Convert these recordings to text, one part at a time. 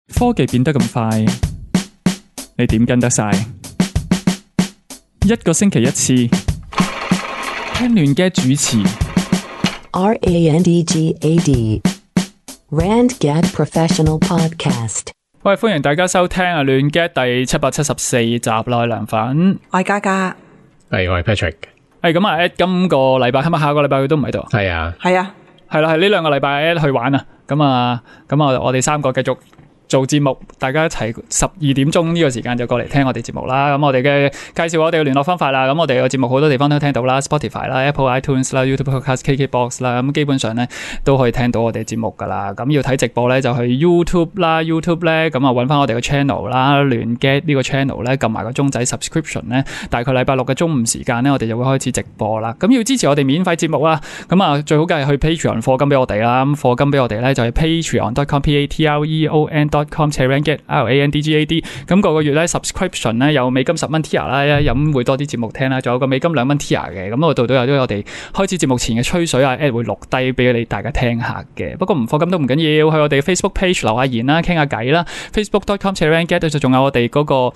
科技變得咁快，你點跟得晒？一個星期一次，聽亂 gad 主持。 RANDGAD RandGad Professional Podcast。 喂，歡迎大家收聽啊亂 gad 第774集啦，涼粉。 我係嘉嘉， 我係 Patrick。 咁啊 Ed 今個禮拜係咪下個禮拜佢都唔喺度？ 係啊， 係啊， 係啦，係呢兩個禮拜 Ed 去玩啊。咁我哋三個繼續做節目，大家一齊12點鐘呢個時間就過嚟聽我哋節目啦。咁我哋嘅介紹我哋嘅聯絡方法啦。咁我哋嘅節目好多地方都聽到啦 ，Spotify 啦、Apple iTunes 啦、YouTube Podcast、KKBox 啦。咁基本上咧都可以聽到我哋節目噶啦。咁要睇直播咧就去 YouTube 啦 ，YouTube 咧咁啊揾翻我哋嘅 channel 啦，亂 gad 呢個 channel 咧撳埋個鐘仔 subscription 咧，大概禮拜六嘅中午時間咧，我哋就會開始直播啦。咁要支持我哋免費節目啦，咁啊最好梗係去 Patreon 課金俾我哋啦。咁課金俾我哋咧就係 patreon.com/patreon.com/randgad RANDGAD。咁個月咧 subscription 咧有美金10蚊 tier 啦，咁會多啲節目聽啦，仲有個美金2蚊 tier 嘅。咁我度都有我哋開始節目前嘅吹水啊 ，Ed 會錄低俾你大家聽下嘅。不過唔課金都唔緊要，去我哋 Facebook page 留下言啦，傾下偈啦。Facebook.com/randgad 就仲有我哋嗰個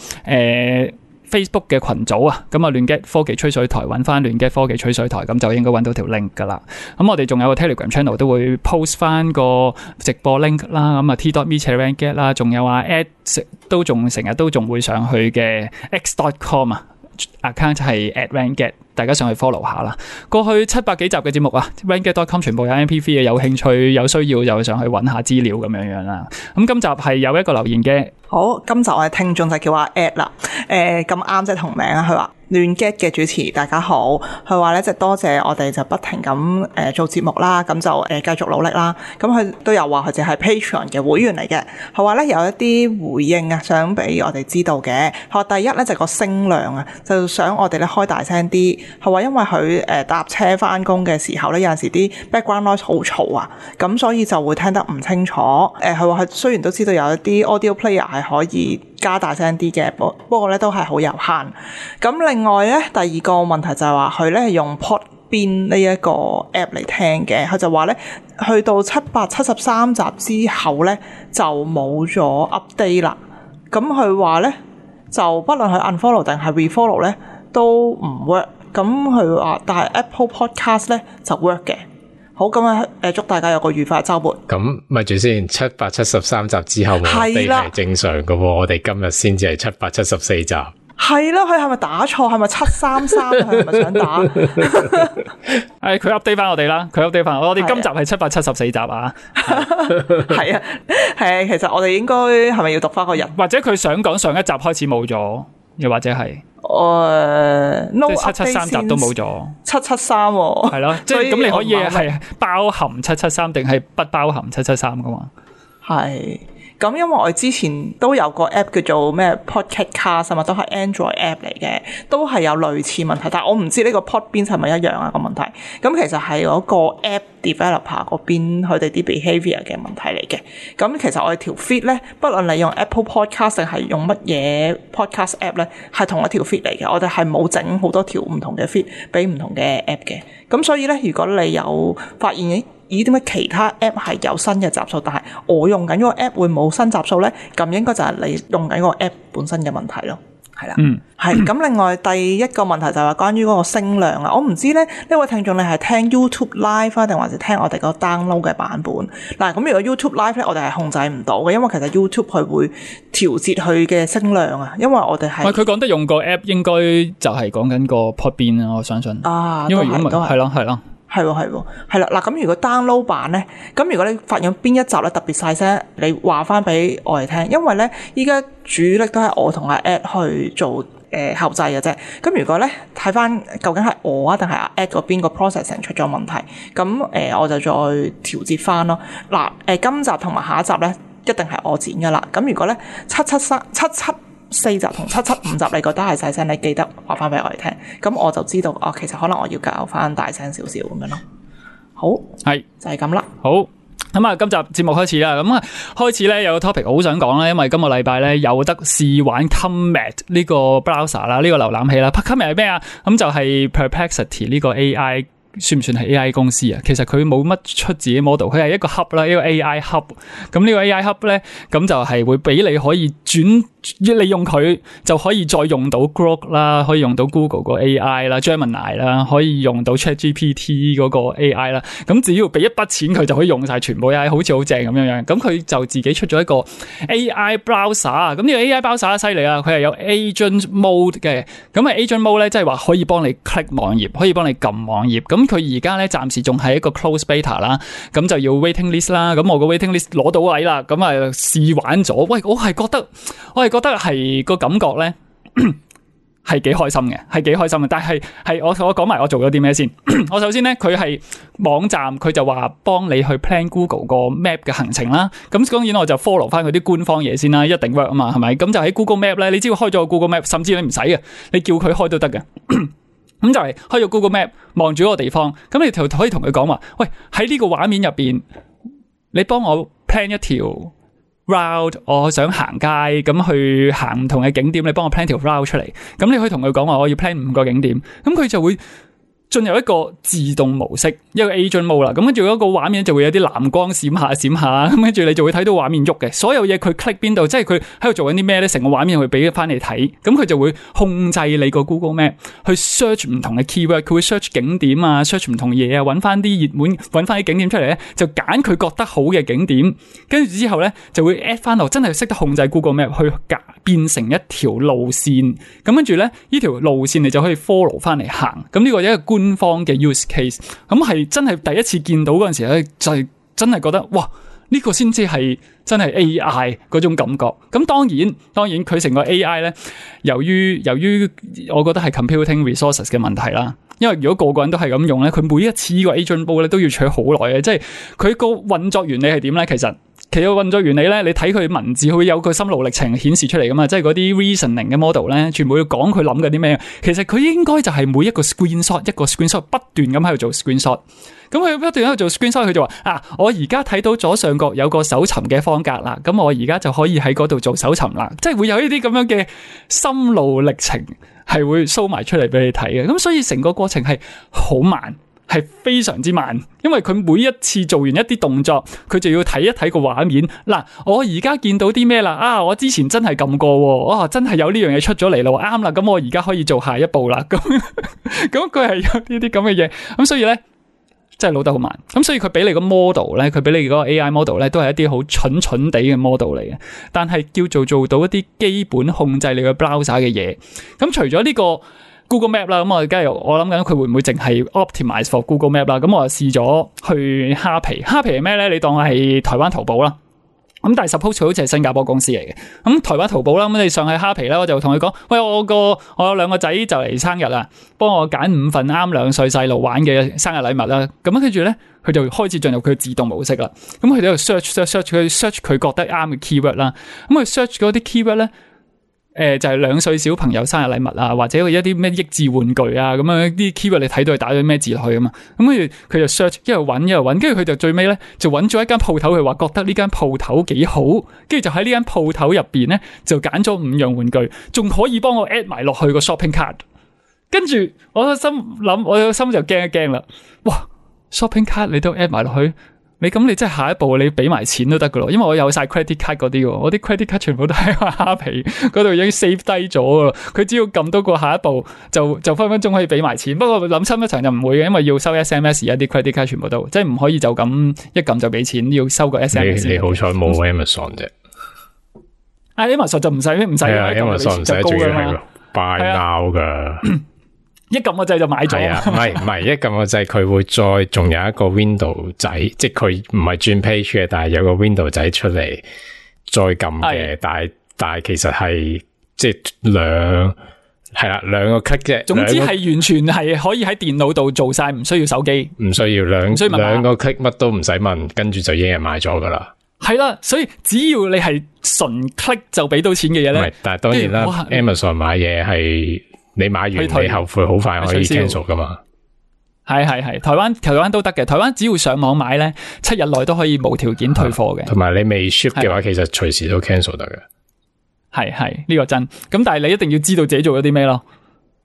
Facebook 嘅群組啊，咁啊亂 gad 科技吹水台，揾翻亂 gad 科技吹水台，咁就應該揾到條 link 噶啦。咁我哋仲有個 Telegram channel 都會 post 翻個直播 link 啦，咁啊 t.me/randgad 啦，仲有啊 Ed 都仲成日都仲會上去嘅 x.com 啊 account 係 @randgad， 大家上去 follow 下啦。過去700幾集嘅節目啊 ，randgad.com 全部有 MP3 嘅，有興趣有需要就上去揾下資料咁樣啦。咁今集係有一個留言嘅。 好，今集我嘅聽眾就叫阿 Ed 啦，咁啱即係同名啊，佢話亂 gad 嘅主持大家好，佢話咧即係多謝我哋就不停咁做節目啦，咁就繼續努力啦。咁佢都有話佢就係 Patreon 嘅會員嚟嘅，佢話咧有一啲回應啊，想俾我哋知道嘅。佢話第一咧就係個聲量啊，就想我哋咧開大聲啲。佢話因為佢搭車翻工嘅時候咧，有陣時啲 background noise 好嘈啊，咁所以就會聽得唔清楚。佢話佢雖然都知道有一啲 audio player 係可以加大聲啲嘅，不過咧都係好有限。咁另外咧，第二個問題就係話佢咧係用 Podbean 呢一個 app 嚟聽嘅，佢就話咧去到773集之後咧就冇咗 update 啦。咁佢話咧就不論佢 unfollow 定係 refollow 咧都唔 work。咁佢話但係 Apple Podcast 咧就 work 嘅。好，咁啊，祝大家有個愉快嘅週末。 咁咪住先，773集之後冇 update 係正常嘅喎，我哋今日先至係774集。 係啦，佢係咪打錯？係咪733？佢係咪想打？ 佢 update 翻我哋啦，佢 update 翻我哋今集係774集啊。 係啊，係，其實我哋應該係咪要讀翻個人？ 或者佢想講上一集開始冇咗，又或者係 no 即係773集都冇咗 ，773喎。 係咯，即係咁你可以係包含773定係不包含773噶嘛？ 係。咁因為我之前都有個 app 叫做咩 Podcast 啊嘛，都係 Android app 嚟嘅，都係有類似問題，但係我唔知呢個 Podbean 係咪一樣啊個問題。咁其實係嗰個 app developer 嗰邊佢哋啲 behavior 嘅問題嚟嘅。咁其實我哋條 feed 咧，不論你用 Apple Podcast 定係用乜嘢 podcast app 咧，係同一條 feed 嚟嘅。我哋係冇整好多條唔同嘅 feed 俾唔同嘅 app 嘅。咁所以咧，如果你有發現咦點解其他 app 係有新嘅集數，但係我用緊嗰個 app 會冇新集數咧？咁應該就係你用緊嗰個 app 本身嘅問題咯。係啦，係咁。另外第一個問題就係話關於嗰個聲量啊，我唔知咧呢位聽眾你係聽 YouTube Live 啊，定還是聽我哋個 download 嘅版本？嗱，咁如果 YouTube Live 咧，我哋係控制唔到嘅，因為其實 YouTube 佢會調節佢嘅聲量啊，因為我哋係佢講得用個 app 應該就係講緊個 Podbean 啊，我相信啊，因為如果唔係係咯係咯。 係啦，嗱咁如果 download 版咧，咁如果你發現邊一集咧特別細聲，你話翻俾我哋聽，因為咧依家主力都係我同阿 Ed 去做後製嘅啫。咁如果咧睇翻究竟係我啊定係阿 Ed 嗰邊個 processing 出咗問題，咁我就再調節翻咯。嗱今集同埋下一集咧一定係我剪噶啦。咁如果咧774集同775集你覺得係細聲，你記得話翻俾我哋聽，咁我就知道其實可能我要校翻大聲少少咁樣咯。好，係就係咁啦。 好，咁啊，今集節目開始啦。咁啊，開始咧有個 topic 好想講啦，因為今個禮拜咧有得試玩 Comet 呢個 browser 啦，呢個瀏覽器啦。Comet 係咩啊？咁就係 Perplexity 呢個 AI 算唔算係 AI 公司啊？其實佢冇乜出自己 model， 佢係一個 hub 啦，一個 AI hub。咁呢個 AI hub 咧，咁就係會俾你可以利用佢就可以再用到 Grok 啦，可以用到 Google 個 AI 啦 ，Gemini 啦，可以用到 ChatGPT 嗰個 AI 啦。咁只要俾一筆錢佢就可以用晒全部 AI， 好似好正咁樣樣。咁佢就自己出咗一個 AI browser。咁呢個 AI browser 犀利啊！佢係有 agent mode 嘅。咁啊 agent mode 咧，即係話可以幫你 click 網頁，可以幫你撳網頁。咁佢而家咧暫時仲係一個 close beta 啦。咁就要 waiting list 啦。咁我個 waiting list 攞到位啦。咁啊試玩咗。喂，我係覺得係個感覺咧係幾開心嘅，係幾開心嘅。但係我講埋我做咗啲咩先。我首先咧，佢係網站，佢就話幫你去 plan Google 個 map 嘅行程啦。咁當然我就 follow 翻佢啲官方嘢先啦，一定 work 啊嘛，係咪？咁就喺 Google Map 咧，你只要開咗個 Google Map， 甚至你唔使嘅，你叫佢開都得嘅。咁就係開咗 Google Map， 望住嗰個地方，咁你就可以同佢講話，喂，喺呢個畫面入邊，你幫我 plan 一條route， 我想行街咁去行唔同嘅景點，你幫我 plan 條 route 出嚟。咁你可以同佢講話，我要 plan 5個景點，咁佢就會進入一個自動模式，一個 agent mode 啦。咁跟住嗰個畫面就會有啲藍光閃下閃下，咁跟住你就會睇到畫面喐嘅。所有嘢佢 click 邊度，即係佢喺度做緊啲咩咧？成個畫面會俾翻你睇。咁佢就會控制你個 Google Map 去 search 唔同嘅 keyword， 佢會 search 景點啊 ，search 唔同嘢啊，揾翻啲熱門，揾翻啲景點出嚟咧，就揀佢覺得好嘅景點。跟住之後咧就會 add 翻落，真係識得控制 Google Map 去變成一條路線。咁跟住咧呢條路線你就可以 follow 翻嚟行。咁呢個係一個官方嘅 use case， 咁係真係第一次見到嗰陣時咧，就係真係覺得哇，呢個先至係真係 AI 嗰種感覺。咁當然佢成個 AI 咧，由於我覺得係 computing resources 嘅問題啦。因為如果個個人都係咁用咧，佢每一次呢個 agent mode 咧都要取好耐嘅，即係佢個運作原理係點咧？其實運作原理咧，你睇佢文字，佢會有個心路歷程顯示出嚟噶嘛，即係嗰啲 reasoning 嘅 model 咧，全部要講佢諗緊啲咩。其實佢應該就係每一個 screenshot 不斷咁喺度做 screenshot。咁佢不斷喺度做 screenshot， 佢就話我而家睇到左上角有個搜尋嘅方格啦，咁我而家就可以喺嗰度做搜尋啦。即係會有呢啲咁樣嘅心路歷程係會 show 埋出嚟俾你睇嘅。咁所以成個過程係好慢。係非常之慢，因為佢每一次做完一啲動作，佢就要睇一睇個畫面。嗱，我而家見到啲咩啦？我之前真係撳過，真係有呢樣嘢出咗嚟咯，啱啦。咁我而家可以做下一步啦。咁佢係有呢啲咁嘅嘢，咁所以咧真係老得好慢。咁所以佢俾你個 model 咧，佢俾你嗰個 AI model 咧，都係一啲好蠢地嘅 model 嚟嘅。但係叫做到一啲基本控制你個 browser 嘅嘢。咁除咗呢個Google Map 啦，咁我諗緊佢會唔會淨係 optimize for Google Map 啦？咁我試咗去蝦皮係咩咧？你當係台灣淘寶啦。咁但係 suppose 佢好似係新加坡公司嚟嘅。咁台灣淘寶啦，咁你上去蝦皮咧，我就同佢講：喂，我有2個仔就嚟生日啦，幫我揀5份啱2歲細路玩嘅生日禮物啦。咁跟住咧，佢就開始進入佢自動模式啦。咁佢喺度 search 佢覺得啱嘅 keyword 啦。咁佢 search 嗰啲 keyword 咧。就係2歲小朋友生日禮物啊，或者一啲咩益智玩具啊，咁樣啲 keyword 你睇到佢打咗咩字落去啊嘛，咁佢就 search 一路揾，跟住佢就最尾咧就揾咗一間鋪頭，佢話覺得呢間鋪頭幾好，跟住就喺呢間鋪頭入邊咧就揀咗5樣玩具，仲可以幫我 add 埋落去個 shopping cart， 跟住我個心就驚一驚啦，哇 shopping cart 你都 add 埋落去。你真係下一步你俾埋錢都得噶咯，因為我有晒 credit card 嗰啲，我啲 credit card 全部都喺蝦皮嗰度已經 save 低咗噶啦。佢只要撳到個下一步就分分鐘可以俾埋錢。不過諗深一層就唔會嘅，因為要收 SMS， 而家啲 credit card 全部都即係唔可以就咁一撳就俾錢，要收個 SMS。你好彩冇 Amazon 啫。 Amazon 就唔使 Amazon 唔使，仲要係 buy now 噶。 一撳個掣就買咗。係啊， 唔係一撳個掣，佢會再仲有一個 window 仔，即係佢唔係轉 page 嘅，但係有個 window 仔出嚟再撳嘅。但係其實係即係2個 click 啫。總之係完全係可以喺電腦度做晒，唔需要手機， 唔需要兩個 click 乜都唔使問，跟住就已經係買咗噶啦。係啦，所以只要你係純 click 就俾到錢嘅嘢咧。唔係， 但係當然啦 ，Amazon 買嘢係。你買完你後悔好快可以 cancel 噶嘛？ 係，台灣都得嘅。台灣只要上網買咧，7日內都可以無條件退貨嘅。 同埋你未 ship 嘅話，其實隨時都 cancel 得嘅。 係呢個真。咁但係你一定要知道自己做咗啲咩咯。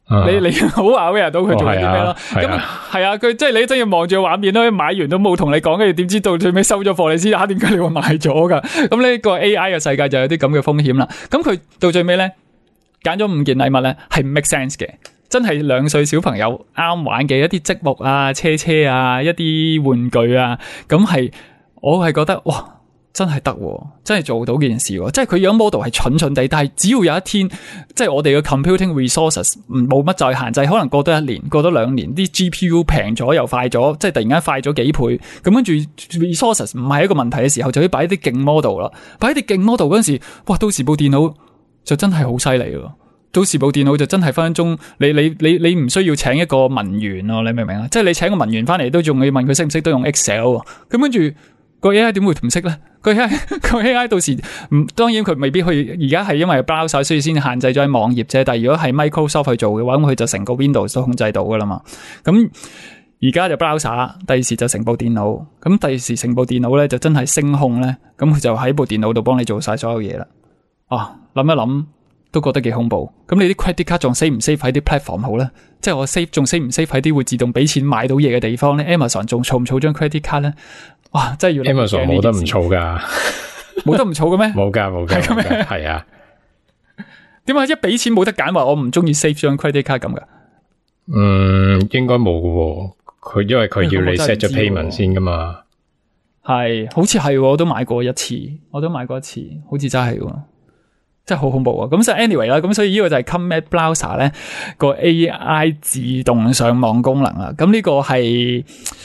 你好 aware 到佢做緊啲咩咯？咁係啊，佢即係你真要望住個畫面咯，買完都冇同你講，跟住點知到最尾收咗貨，你知點解你會買咗噶？咁呢個 AI 嘅世界就有啲咁嘅風險啦。咁佢到最尾咧揀咗5件禮物咧係 make sense 嘅，真係2歲小朋友啱玩嘅一啲積木啊、車啊、一啲玩具啊，咁係我係覺得哇！真係得，真係做到件事，即係佢樣 model 係蠢地，但係只要有一天，即係我哋嘅 computing resources 冇乜再限制，可能過多1年、過多2年，啲 GPU 平咗又快咗，即係突然間快咗幾倍，咁跟住 resources 唔係一個問題嘅時候，就可以擺一啲勁 model 啦。擺一啲勁 model 嗰陣時，哇！到時部電腦就真係好犀利咯。到時部電腦就真係分分鐘，你唔需要請一個文員咯，你明唔明啊？即係你請個文員翻嚟都仲要問佢識唔識得用 Excel， 咁跟住個 AI 點會唔識咧？個 AI 到時當然佢未必去，而家係因為 browser 所以先限制咗喺網頁啫。但係如果係 Microsoft 去做嘅話，咁佢就成個 Windows 都控制到噶啦嘛。咁而家就 browser， 第時就成部電腦。咁第時成部電腦咧就真係聲控咧，咁佢就喺部電腦度幫你做晒所有嘢啦。諗一諗都覺得幾恐怖。咁你啲 credit card 仲 save 唔 save 喺啲 platform 好咧？即係我 save 仲 save 唔 save 喺啲會自動俾錢買到嘢嘅地方咧 ？Amazon 仲儲唔儲張 credit card 咧？哇！真係要 Amazon 冇得唔儲噶， 冇得唔儲嘅咩？ 冇噶，係啊。 點解一俾錢冇得揀？話我唔中意 save 張 credit card 咁噶？ 應該冇嘅。佢因為佢要你 set 咗 payment 先噶嘛。 係，好似係，我都買過一次，好似真係，真係好恐怖啊！咁所以 anyway 啦，咁所以呢個就係 Comet Browser 咧個 AI 自動上網功能啦。咁呢個係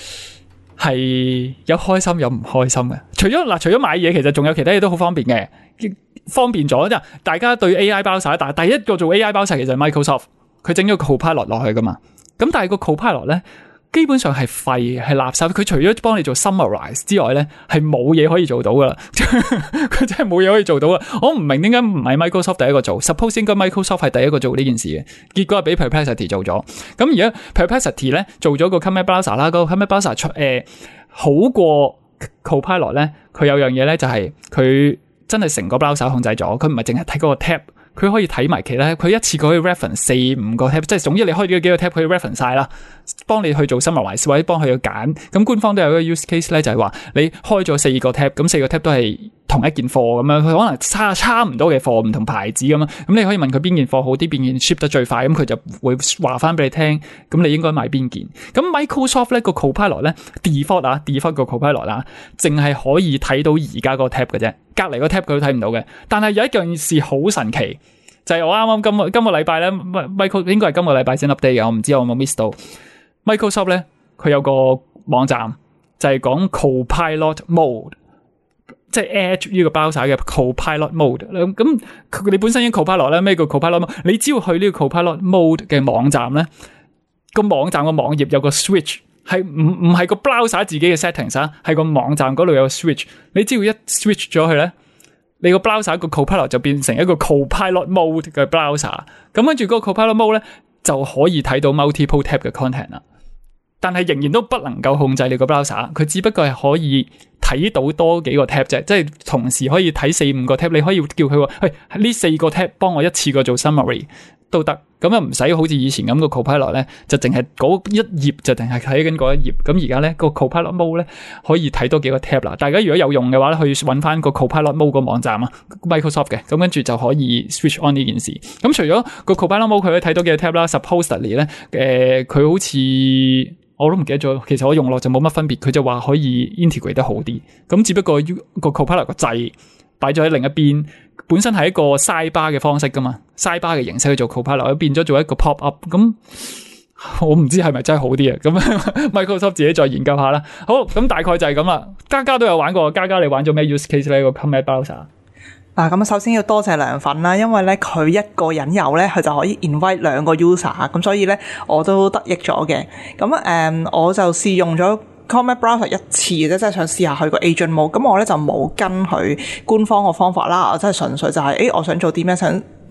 有開心有唔開心嘅。除咗買嘢，其實仲有其他嘢都好方便嘅，方便咗即係大家對 AI Browser，但係第一個做 AI Browser 其實係 Microsoft， 佢整咗個 Copilot 落去噶嘛。咁但係個 Copilot 咧基本上係廢係垃圾，佢除咗幫你做 summarize 之外咧，係冇嘢可以做到噶啦。佢真係冇嘢可以做到啊！我唔明點解唔係 Microsoft 第一個做 ，suppose 應該 Microsoft 係第一個做呢件事嘅，結果係俾 Perplexity 做咗。咁而家 Perplexity 咧做咗個 Comet Browser 啦，個 Comet Browser 好過 Copilot 咧，佢有樣嘢咧就係佢真係成個 browser 控制咗，佢唔係淨係睇嗰個 tab。佢可以睇埋其他，佢一次過可以 reference 4-5個 tab， 即係總之你開咗幾個 tab 可以 reference 晒啦，幫你去做 summarize 或者幫佢去揀。咁官方都有一個 use case 咧，就係話你開咗4個 tab， 咁4個 tab 都係同一件貨咁樣，佢可能差唔多嘅貨，唔同牌子咁樣。咁你可以問佢邊件貨好啲，邊件 ship 得最快，咁佢就會話翻俾你聽。咁你應該買邊件？咁 Microsoft 咧個 Copilot 咧 default 個 Copilot 啦，淨係可以睇到而家個 tab 嘅啫，隔離個 tab 佢都睇唔到嘅。但係有一件事好神奇。就係我啱啱今個禮拜咧 ，Microsoft 應該係今個禮拜先 update 嘅，我唔知我有冇 miss 到。Microsoft 咧佢有個網站就係講 Copilot Mode， 即係 Edge 呢個 browser 嘅 Copilot Mode。咁你本身已經 Copilot 咧，咩叫 Copilot Mode？ 你只要去呢個 Copilot Mode 嘅網站咧，個網站個網頁有個 switch， 係唔係個 browser 自己嘅 settings 啊？係個網站嗰度有個 switch， 你只要一 switch 咗佢咧。你個 browser 個 Copilot 就變成一個 Copilot Mode 嘅 browser， 咁跟住嗰個 Copilot Mode 咧就可以睇到 multiple tab 嘅 content 啦。但係仍然都不能夠控制你個 browser， 佢只不過係可以睇到多幾個 tab 啫，即係同時可以睇4-5個 tab。你可以叫佢話，喂，呢4個 tab 幫我一次過做 summary 都得。咁又唔使好似以前咁個 Copilot 咧，就淨係嗰一頁就淨係睇緊嗰一頁。咁而家咧個 Copilot Mode 咧可以睇多幾個 tab 啦。大家如果有用嘅話咧，去揾翻個 Copilot Mode 個網站啊 ，Microsoft 嘅。咁跟住就可以 switch on 呢件事。咁除咗個 Copilot Mode 佢可以睇多幾個 tab 啦 ，supposedly 咧，佢好似我都唔記得咗。其實我用落就冇乜分別，佢就話可以 integrate 得好啲。咁只不過個 Copilot 個掣擺咗喺另一邊。本身係一個 sidebar 嘅方式噶嘛 ，sidebar 嘅形式去做 Copilot， 變咗做一個 pop up。咁我唔知係咪真係好啲啊？咁 Microsoft 自己再研究下啦。好，咁大概就係咁啦。嘉都有玩過，嘉你玩咗咩 use case 呢？個 Comet Browser 嗱，咁首先要多謝涼粉啦，因為咧佢一個人有咧，佢就可以 invite 2個 user， 咁所以咧我都得益咗嘅。咁我就試用咗Comet Browser 一次啫，即係想試下佢個 agent mode。咁我咧就冇跟佢官方個方法啦，我真係純粹就係、我想做啲咩，想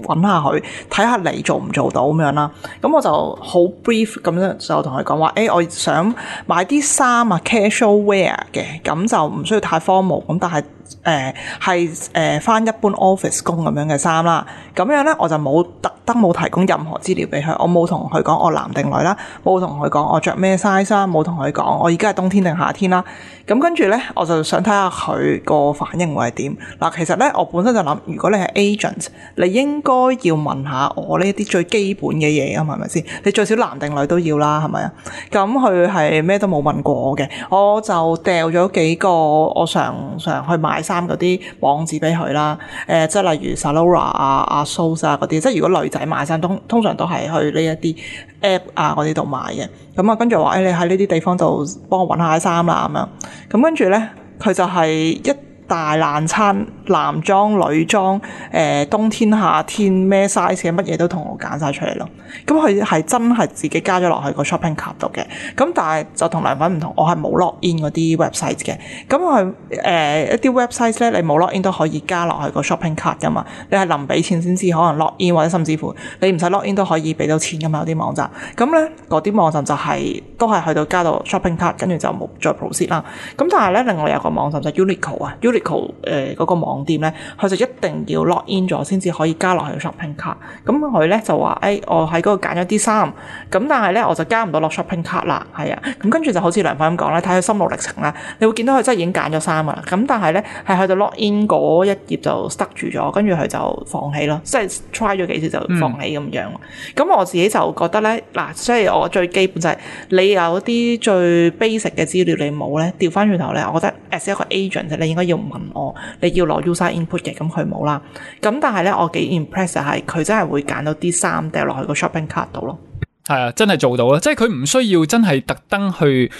揾下佢，睇下你做唔做到咁樣啦。咁我就好 brief 咁樣就同佢講話，我想買啲衫啊 casual wear 嘅，咁就唔需要太 formal，咁但係係返一般 office 工咁樣嘅衫啦。咁樣咧我就特登冇提供任何資料俾佢，我冇同佢講我男定女啦，冇同佢講我着咩 size 啦，冇同佢講我而家係冬天定夏天啦。咁跟住咧我就想睇下佢個反應會係點。嗱，其實咧我本身就諗，如果你係 agent， 你應該要問下我呢啲最基本嘅嘢啊嘛，係咪先？你最少男定女都要啦，係咪啊？咁佢係咩都冇問過我嘅，我就掉咗幾個我常去買衫嗰啲網址俾佢啦。即係例如 Zalora 啊、ASOS 啊嗰啲，即係如果女仔買衫通常都係去呢一啲 app 啊嗰啲度買嘅。咁啊，跟住話你喺呢啲地方度幫我揾下啲衫啦咁樣。咁跟住咧，佢就係一大爛餐，男裝女裝，冬天夏天咩 size 嘅乜嘢都同我揀晒出嚟咯。咁佢係真係自己加咗落去個 shopping cart 度嘅。咁但係就同良品唔同，我係冇 log in 嗰啲 website 嘅。咁佢一啲 website 咧，你冇 log in 都可以加落去個 shopping cart 噶嘛。你係臨俾錢先至可能 log in，或者甚至乎你唔使 log in 都可以俾到錢噶嘛。有啲網站咁咧，嗰啲網站就都係去到加到 shopping cart， 跟住就冇再 proceed 啦。咁但係咧，另外有個網站就 Uniqlo 啊，Uniqlo 嗰個網店咧，佢就一定要 log in 咗先至可以加落去 shopping cart。咁佢咧就話我喺嗰度揀咗啲衫，咁但係咧我就加唔到落 shopping cart 啦，係啊。咁跟住就好似良品咁講咧，睇佢心路歷程啦，你會見到佢真係已經揀咗衫噶啦。咁但係咧係去到 log in 嗰一頁就 stuck 住咗，跟住佢就放棄咯，即係 try 咗幾次就放棄咁樣。咁我自己就覺得咧，嗱，即係我最基本就係你有啲最 basic 嘅資料你冇咧，調翻轉頭咧，我覺得 as 一個 agent 你應該要問我，你要攞 user input 嘅，咁佢冇啦。咁但係咧，我幾 impress 就係佢真係會揀到啲衫掉落去個 shopping cart 度咯。 係啊，真係做到啦，即係佢唔需要真係特登去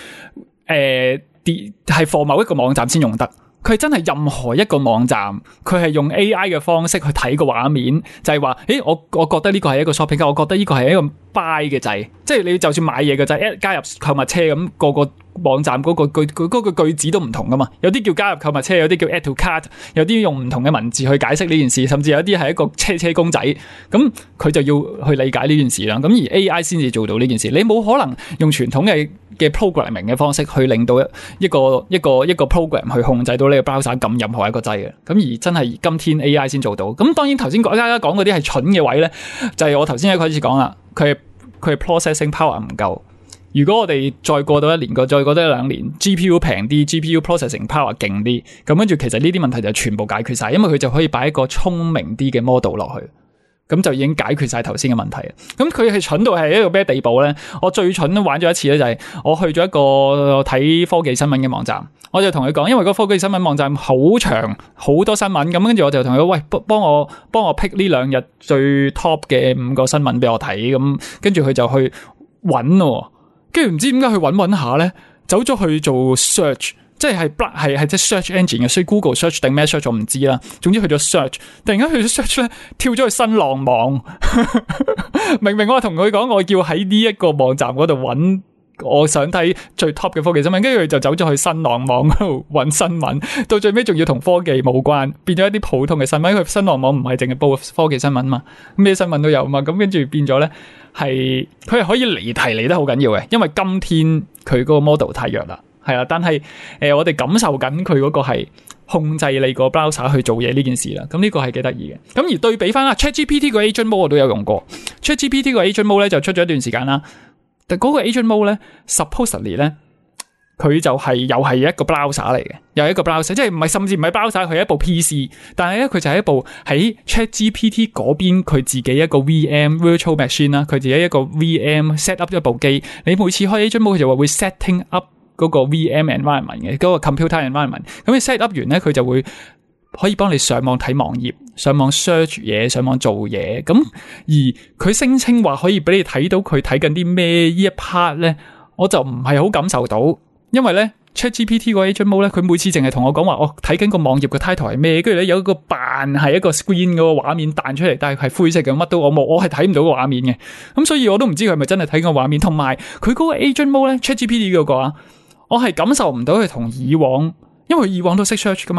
係for某一個網站先用得。佢真係任何一個網站，佢係用 AI 嘅方式去睇個畫面，就係話，我覺得呢個係一個 shopping cart， 我覺得呢個係一個 buy 嘅掣，即係你就算買嘢嘅掣，加入購物車咁，個網站嗰個句子都唔同噶嘛，有啲叫加入購物車，有啲叫 add to cart， 有啲用唔同嘅文字去解釋呢件事，甚至有啲係一個車公仔，咁佢就要去理解呢件事啦。咁而 AI 先至做到呢件事，你冇可能用傳統嘅 programming 嘅方式去令到一個 program 去控制到呢個 browser 撳任何一個掣嘅。咁而真係今天 AI 先做到。咁當然頭先大家講嗰啲係蠢嘅位咧，就係我頭先一開始講啦，佢係 processing power 唔夠。如果我哋再過到1年，再過多1-2年 ，GPU 平啲 ，GPU processing power 勁啲，咁跟住其實呢啲問題就全部解決晒，因為佢就可以擺一個聰明啲嘅 model 落去，咁就已經解決晒頭先嘅問題。咁佢係蠢到係一個咩地步咧？我最蠢都玩咗一次咧，就係我去咗一個睇科技新聞嘅網站，我就同佢講，因為個科技新聞網站好長，好多新聞，咁跟住我就同佢喂，幫我 pick 呢2日最 top 嘅5個新聞俾我睇，咁跟住佢就去揾咯。跟住唔知點解去揾下咧，走咗去做 search， 即係即係 search engine 嘅，所以 Google search 定咩 search 我唔知啦。總之去咗 search， 突然間去咗 search 咧，跳咗去新浪網。明明我同佢講，我要喺呢一個網站嗰度揾我想睇最 top 嘅科技新聞，跟住佢就走咗去新浪網嗰度揾新聞，到最尾仲要同科技冇關，變咗一啲普通嘅新聞。因為新浪網唔係淨係報科技新聞嘛，咩新聞都有嘛，咁跟住變咗咧。佢係可以離題離得好緊要嘅，因為今天佢嗰個 model 太弱啦，係啊，但係我哋感受緊佢嗰個係控制你個 browser 去做嘢呢件事啦，咁呢個係幾得意嘅。咁而對比翻啦 ChatGPT 個 Agent Mode 我都有用過 ，ChatGPT 個 Agent Mode 咧就出咗一段時間啦，但嗰個 Agent Mode 咧 supposedly 咧。佢就係又係一個 browser 嚟嘅，又係一個 browser， 即係唔係甚至唔係 browser， 佢係一部 PC， 但係咧佢就係一部喺 ChatGPT 嗰邊佢自己一個 VM virtual machine 啦，佢自己一個 VM set up 一部機，你每次開 Agent Mode 佢就話會 setting up 嗰個 VM environment 嘅，嗰個 computer environment， 咁你 set up 完咧佢就會可以幫你上網睇網頁，上網 search 嘢，上網做嘢，咁而佢聲稱話可以俾你睇到佢睇緊啲咩呢一 part 咧，我就唔係好感受到。因為咧 ChatGPT 個 Agent Mode 咧，佢每次淨係同我講話，我睇緊個網頁嘅 title 係咩，跟住咧有一個扮係一個 screen 嗰個畫面彈出嚟，但係係灰色嘅，乜都我係睇唔到個畫面嘅，咁所以我都唔知佢係咪真係睇個畫面。同埋佢嗰個 Agent Mode 咧 ，ChatGPT 嗰個啊，我係感受唔到佢同以往，因為佢以往都識 search 噶嘛，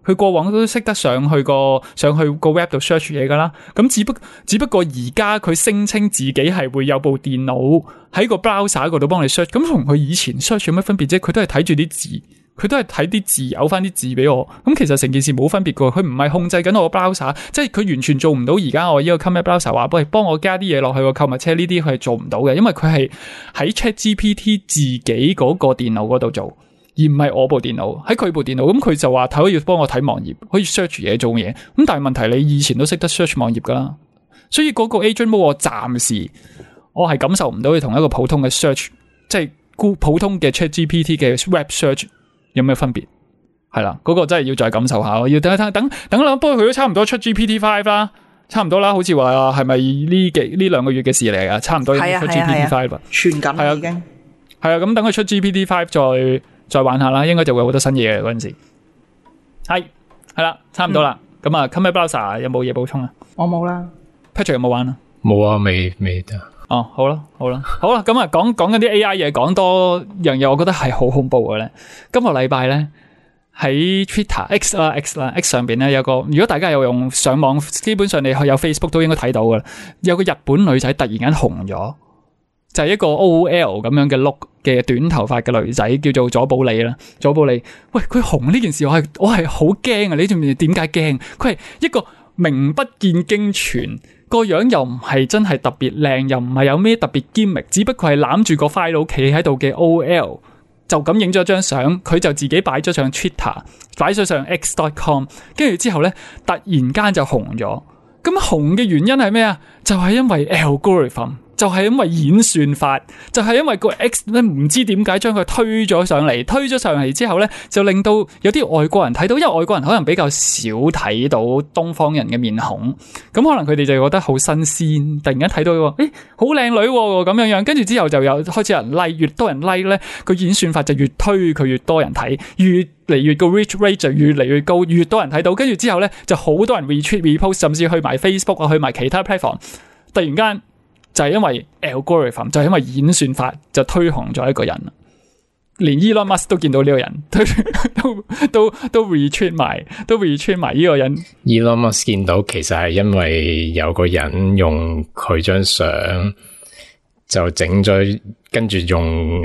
佢過往都識得上去個 web 度 search 嘢噶啦。咁只不過而家佢聲稱自己係會有部電腦喺個 browser 嗰度幫你 search， 咁同佢以前 search 有乜分別啫？佢都係睇住啲字。佢都係睇啲字，有翻啲字俾我，咁其實成件事冇分別噶，佢唔係控制緊我個 browser， 即係佢完全做唔到而家我呢個 Comet browser 話，幫我加啲嘢落去個購物車，呢啲佢係做唔到嘅，因為佢係喺 ChatGPT 自己嗰個電腦嗰度做，而唔係我部電腦，喺佢部電腦，咁佢就話可以幫我睇網頁，可以 search 嘢做嘢，咁但係問題你以前都識得 search 網頁噶啦，所以嗰個 Agent Mode 我暫時我係感受唔到佢同一個普通嘅 search， 即係普通嘅 ChatGPT 嘅 web search 有咩分別？係啦，嗰個真係要再感受下，我要等啦。不過佢都差唔多出 GPT-5 啦，差唔多啦，好似話係咪呢兩個月嘅事嚟噶？差唔多已經出 GPT-5 啦， 傳緊啦已經。 係啊，咁等佢出 GPT-5 再玩下啦，應該就會有好多新嘢嘅嗰陣時。係啦，差唔多啦。咁啊 ，Comet Browser 有冇嘢補充啊？ 我冇啦。 Patrick 有冇玩啊？ 冇啊，未得。 哦，好啦，咁啊，講緊啲 AI 嘢，講多樣嘢，我覺得係好恐怖嘅咧。今個禮拜咧喺 Twitter X 上邊咧有個，如果大家有用上網，基本上你有 Facebook 都應該睇到嘅，有個日本女仔突然間紅咗，就係一個 OOL 咁樣嘅 look 嘅短頭髮嘅女仔，叫做佐保里啦。佐保里，喂，佢紅呢件事，我係好驚啊！你知唔知點解驚？佢係一個名不見經傳。個樣又唔係真係特別靚，又唔係有咩特別 gimmick，只不過係攬住個 file 企喺度嘅 OL， 就咁影咗張相，佢就自己擺咗上 Twitter， 擺咗上 X.com， 跟住之後咧，突然間就紅咗。咁紅嘅原因係咩啊？就係因為 algorithm， 就係因為演算法，就係因為個 X 咧唔知點解將佢推咗上嚟之後咧，就令到有啲外國人睇到，因為外國人可能比較少睇到東方人嘅面孔，咁可能佢哋就覺得好新鮮，突然間睇到好靚女咁樣樣，跟住之後就有開始有人 like， 越多人 like 咧，個演算法就越推佢越多人睇，越嚟越個 reach rate 就越嚟越高，越多人睇到，跟住之後咧就好多人 retweet repost， 甚至去埋 Facebook 啊，去埋其他 platform， 突然間就係因為 algorithm， 就係因為演算法就推紅咗一個人，連 Elon Musk 都見到呢個人，都 retweet 埋呢個人。 Elon Musk 見到其實係因為有個人用佢張相就整咗，跟住用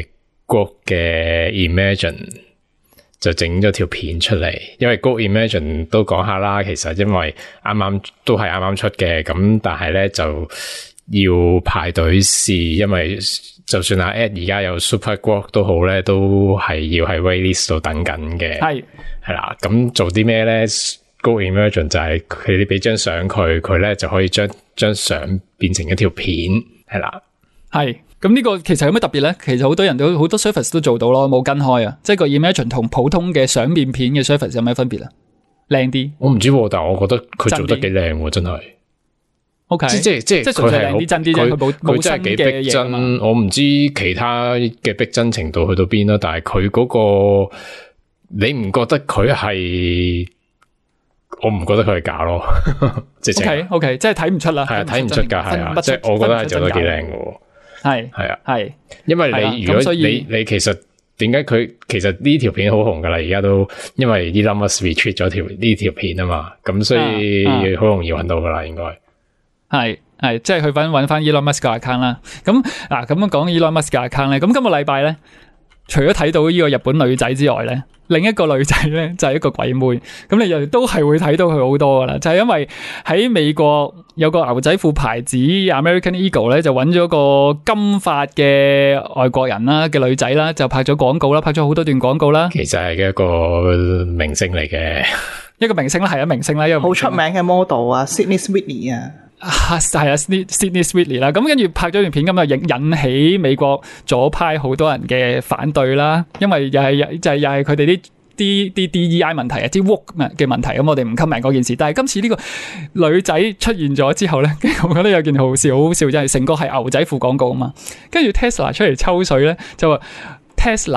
Grok 嘅 Imagine 就整咗條片出嚟，因為 Grok Imagine 都講下啦，其實因為啱啱出嘅，咁但係咧就要排隊試，因為就算阿 Ed 而家有 Super Grok 都好咧，都係要喺 waitlist 度等緊嘅。係啦，咁做啲咩咧？ Grok Imagine 就係佢哋俾張相佢咧就可以將相變成一條片，係啦。係。 咁呢個其實有咩特別咧？其實好多人都好多 service 都做到咯，冇跟開啊！即係個 Imagine 同普通嘅相變片嘅 service 有咩分別啊？靚啲？ 我唔知，但係我覺得佢做得幾靚，真係。 OK， 即係佢係靚啲真啲啫，佢冇真係幾逼真。 嘢我唔知其他嘅逼真程度去到邊啦，但係佢嗰個你唔覺得佢係？我唔覺得佢係假咯。 OK， 即係睇唔出啦。 係啊，睇唔出㗎，係啊，即係我覺得係做得幾靚嘅。係，因為你如果你其實點解佢其實呢條片好紅噶啦，而家都因為 Elon Musk retweet 咗呢條片啊嘛，咁所以好容易揾到噶啦，應該係即係去揾翻 Elon Musk 嘅 account 啦。咁嗱咁樣講 Elon Musk 嘅 account 咧，咁今個禮拜咧，除咗睇到呢個日本女仔之外咧，另一個女仔咧就係一個鬼妹，咁你又都係會睇到佢好多噶啦，就係因為喺美國有個牛仔褲牌子 American Eagle 咧，就揾咗個金髮嘅外國人啦嘅女仔啦，就拍咗廣告啦，拍咗好多段廣告啦。 其實係一個明星嚟嘅， 一個明星啦，係啊，明星啦，一個好出名嘅 model 啊 ，Sydney Sweeney 啊。 係啊 Sydney Sweeney 啦，咁跟住拍咗段片咁就引起美國左派好多人嘅反對啦，因為又係佢哋啲 DEI 問題啊，啲 woke 嘅問題，咁我哋唔 comment 嗰件事。但係今次呢個女仔出現咗之後咧，我覺得有件好笑真係成個係牛仔褲廣告啊嘛，跟住 Tesla 出嚟抽水咧，就話 Tesla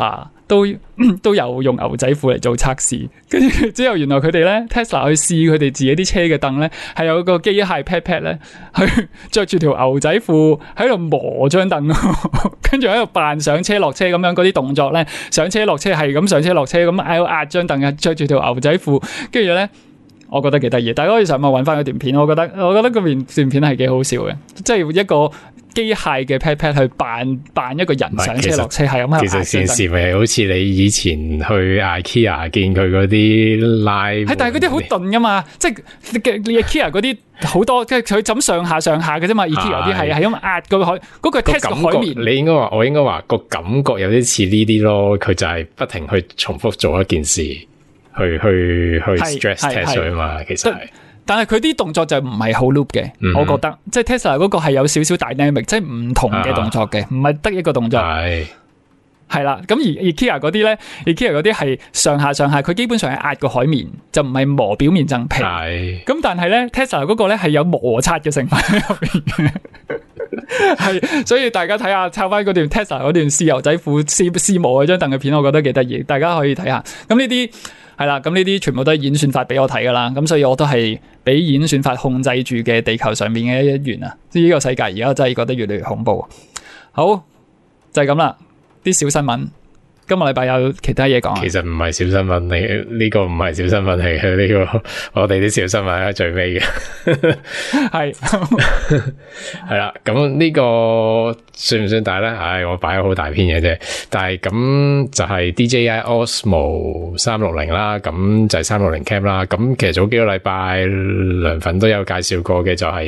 都有用牛仔褲嚟做測試，跟住之後原來佢哋咧 Tesla 去試佢哋自己啲車嘅凳咧，係有個機械 pat 咧，去着住條牛仔褲喺度磨張凳，跟住喺度扮上車落車咁樣嗰啲動作咧，上車落車係咁上車落車咁喺度壓張凳嘅，着住條牛仔褲，跟住咧。我覺得幾得意，大家可以上網揾翻嗰段片，我覺得嗰段片係幾好笑嘅，即係一個機械嘅 pat 去扮一個人上車落車，係咁。 其實件事咪好似你以前去 IKEA 見佢嗰啲拉，係但係嗰啲好鈍噶嘛，即係 IKEA 嗰啲好多，即係佢枕上下嘅啫嘛。IKEA 啲係咁壓個海，嗰個 test 個海綿。 你應該話，我應該話個感覺有啲似呢啲咯，佢就係不停去重複做一件事。去 stress test 佢啊嘛，其實係， 但係佢啲動作就唔係好 loop 嘅，我覺得，即係 Tesla 嗰個係有少少 dynamic，即係唔同嘅動作嘅，唔係得一個動作。係啦，咁而 IKEA 嗰啲咧 ，IKEA 嗰啲係上下，佢基本上係壓個海綿，就唔係磨表面層皮。咁但係咧 Tesla 嗰個咧係有摩擦嘅成分喺入邊嘅。係，所以大家睇下抄翻嗰段 Tesla 嗰段試牛仔褲試磨嗰張凳嘅片，我覺得幾得意，大家可以睇下。咁呢啲。係啦，咁呢啲全部都係演算法俾我睇噶啦，咁所以我都係俾演算法控制住嘅地球上面嘅一員啊！呢個世界而家真係覺得越嚟越恐怖。好，就係咁啦，啲小新聞。今個禮拜有其他嘢講啊？ 其實唔係小新聞，呢個唔係小新聞嚟嘅，呢個我哋啲小新聞喺最尾嘅。 係係啦，咁呢個算唔算大咧？我擺咗好大篇嘅啫，但係咁就係 DJI Osmo 360啦，咁就係360 Cam 啦。咁其實早幾個禮拜梁粉都有介紹過嘅，就係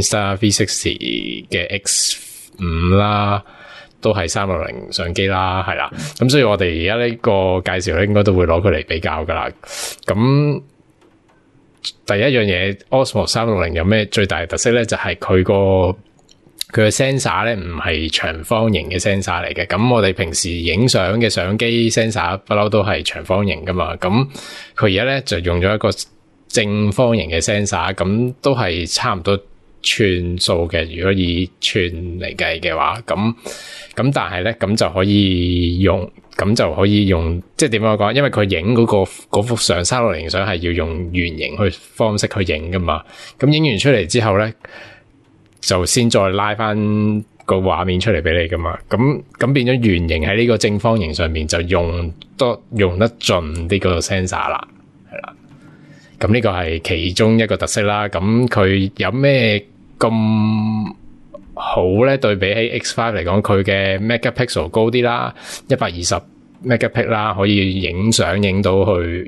Insta360 嘅 X5 啦。都係360相機啦，係啦，咁所以我哋而家呢個介紹咧，應該都會攞佢嚟比較噶啦。咁第一樣嘢 ，Osmo 360有咩最大嘅特色咧？就係佢嘅 sensor 咧，唔係長方形嘅 sensor 嚟嘅。咁我哋平時影相嘅相機 sensor 不嬲都係長方形噶嘛。咁佢而家咧就用咗一個正方形嘅 sensor，咁都係差唔多寸數嘅。如果以寸嚟計嘅話，咁但係咧，咁就可以用，即係點樣講？因為佢影嗰幅相360相係要用圓形方式去影噶嘛。咁影完出嚟之後咧，就先再拉翻個畫面出嚟俾你噶嘛。咁變咗圓形喺呢個正方形上面就用得盡呢個 sensor 啦，係啦。咁呢個係其中一個特色啦。咁佢有咩咁好咧？對比起 X5 嚟講，佢嘅 megapixel 高啲啦，120 megapixel 啦，可以影相影到去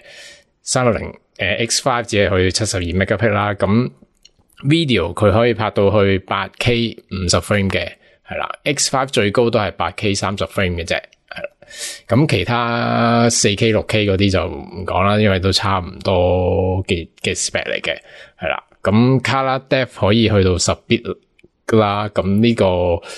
360X5 只係去72 megapixel 啦。咁 video 佢可以拍到去 8K 50 frame 嘅，係啦。X5 最高都係 8K 30 frame 嘅啫，係啦。咁其他 4K 6K 嗰啲就唔講啦，因為都差唔多嘅 spec 嚟嘅，係啦。咁 color depth 可以去到10 bit 啦。咁呢個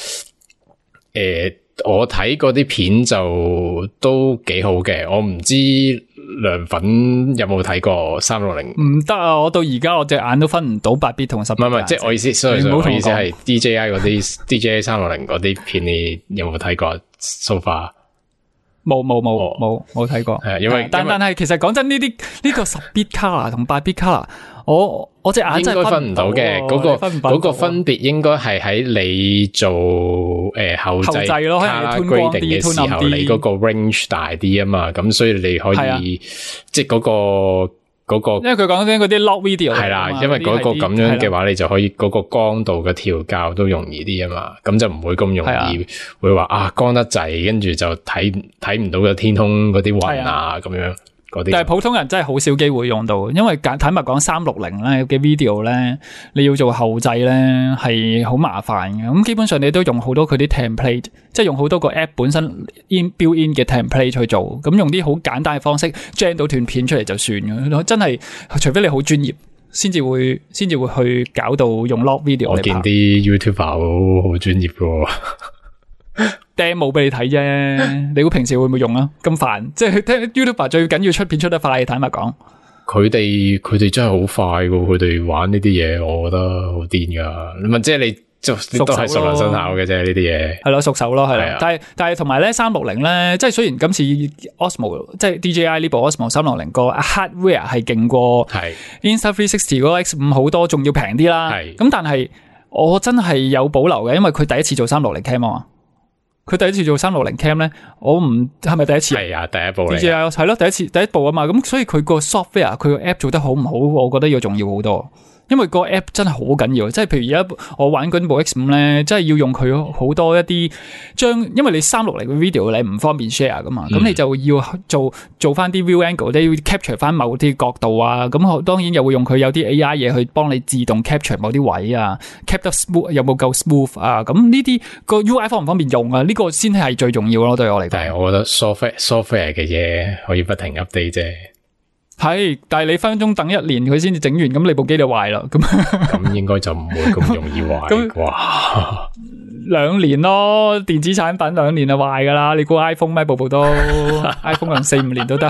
我睇嗰啲片就都幾好嘅。我唔知梁粉有冇睇過360？ 唔得啊！我到而家我隻眼都分唔到8 bit 同10 bit。唔係， 即係我意思，所以我意思係 DJI 嗰啲DJI 360嗰啲片，你有冇睇過 so far？ 冇睇過。 係因為但係其實講真，呢個10 bit color 同8 bit color，我隻眼真係分唔到嘅。嗰個分別應該係喺你做後製咯，color grading 嘅時候，你嗰個 range 大啲啊嘛，咁所以你可以即係嗰個。 因為佢講緊嗰啲 log video 係啦，因為嗰個咁樣嘅話，你就可以嗰個光度嘅調校都容易啲啊嘛，咁就唔會咁容易會話光得滯，跟住就睇唔到個天空嗰啲雲啊咁樣嗰啲。但係普通人真係好少機會用到，因為坦白講360咧嘅 video 咧，你要做後製咧係好麻煩嘅。咁基本上你都用好多佢啲 template， 即係用好多個 app 本身 built in 嘅 template 去做，咁用啲好簡單嘅方式 generate 到段片出嚟就算嘅。真係除非你好專業，先至會去搞到用 log video。我見啲 YouTuber 好專業嘅。 demo 俾你睇啫，你估平時會唔會用啊？咁煩，即係聽 YouTuber 最緊要出片出得快，坦白講。 佢哋真係好快嘅，佢哋玩呢啲嘢，我覺得好癲噶。咁即係你都係熟能生巧嘅啫，呢啲嘢係咯，熟手咯，係啦係啊。 但係同埋咧360咧，即係雖然今次 Osmo 即係 DJI 呢部 Osmo 360個 hardware 係勁過係 Insta360 嗰個 X5好多，仲要平啲啦。 係咁但係我真係有保留嘅，因為佢第一次做360 cam 啊嘛。佢第一次做360 cam 咧，我唔係咪第一次？ 係啊，第一部嚟。 DJI 係咯，第一部啊嘛。咁所以佢個 software 佢個 app 做得好唔好，我覺得要重要好多。因為個 app 真係好緊要，即係譬如而家我玩緊部 X5 咧，真係要用佢好多一啲因為你360嘅 video 你唔方便 share 噶嘛，咁你就要做翻啲 view angle，你要 capture 翻某啲角度啊，咁當然又會用佢有啲 AI 嘢去幫你自動 capture 某啲位啊 ，cap 得 smooth 有冇夠 smooth 啊，咁呢啲個 UI 方唔方便用啊？呢個先係最重要咯，對我嚟講。 但係我覺得 software 嘅嘢可以不停 update 啫。 係，但係你分分鐘等1年佢先至整完，咁你部機就壞啦。 咁應該就唔會咁容易壞啩 ？2年咯，電子產品2年就壞噶啦。你估 iPhone 咩？部都iPhone 用4-5年都得。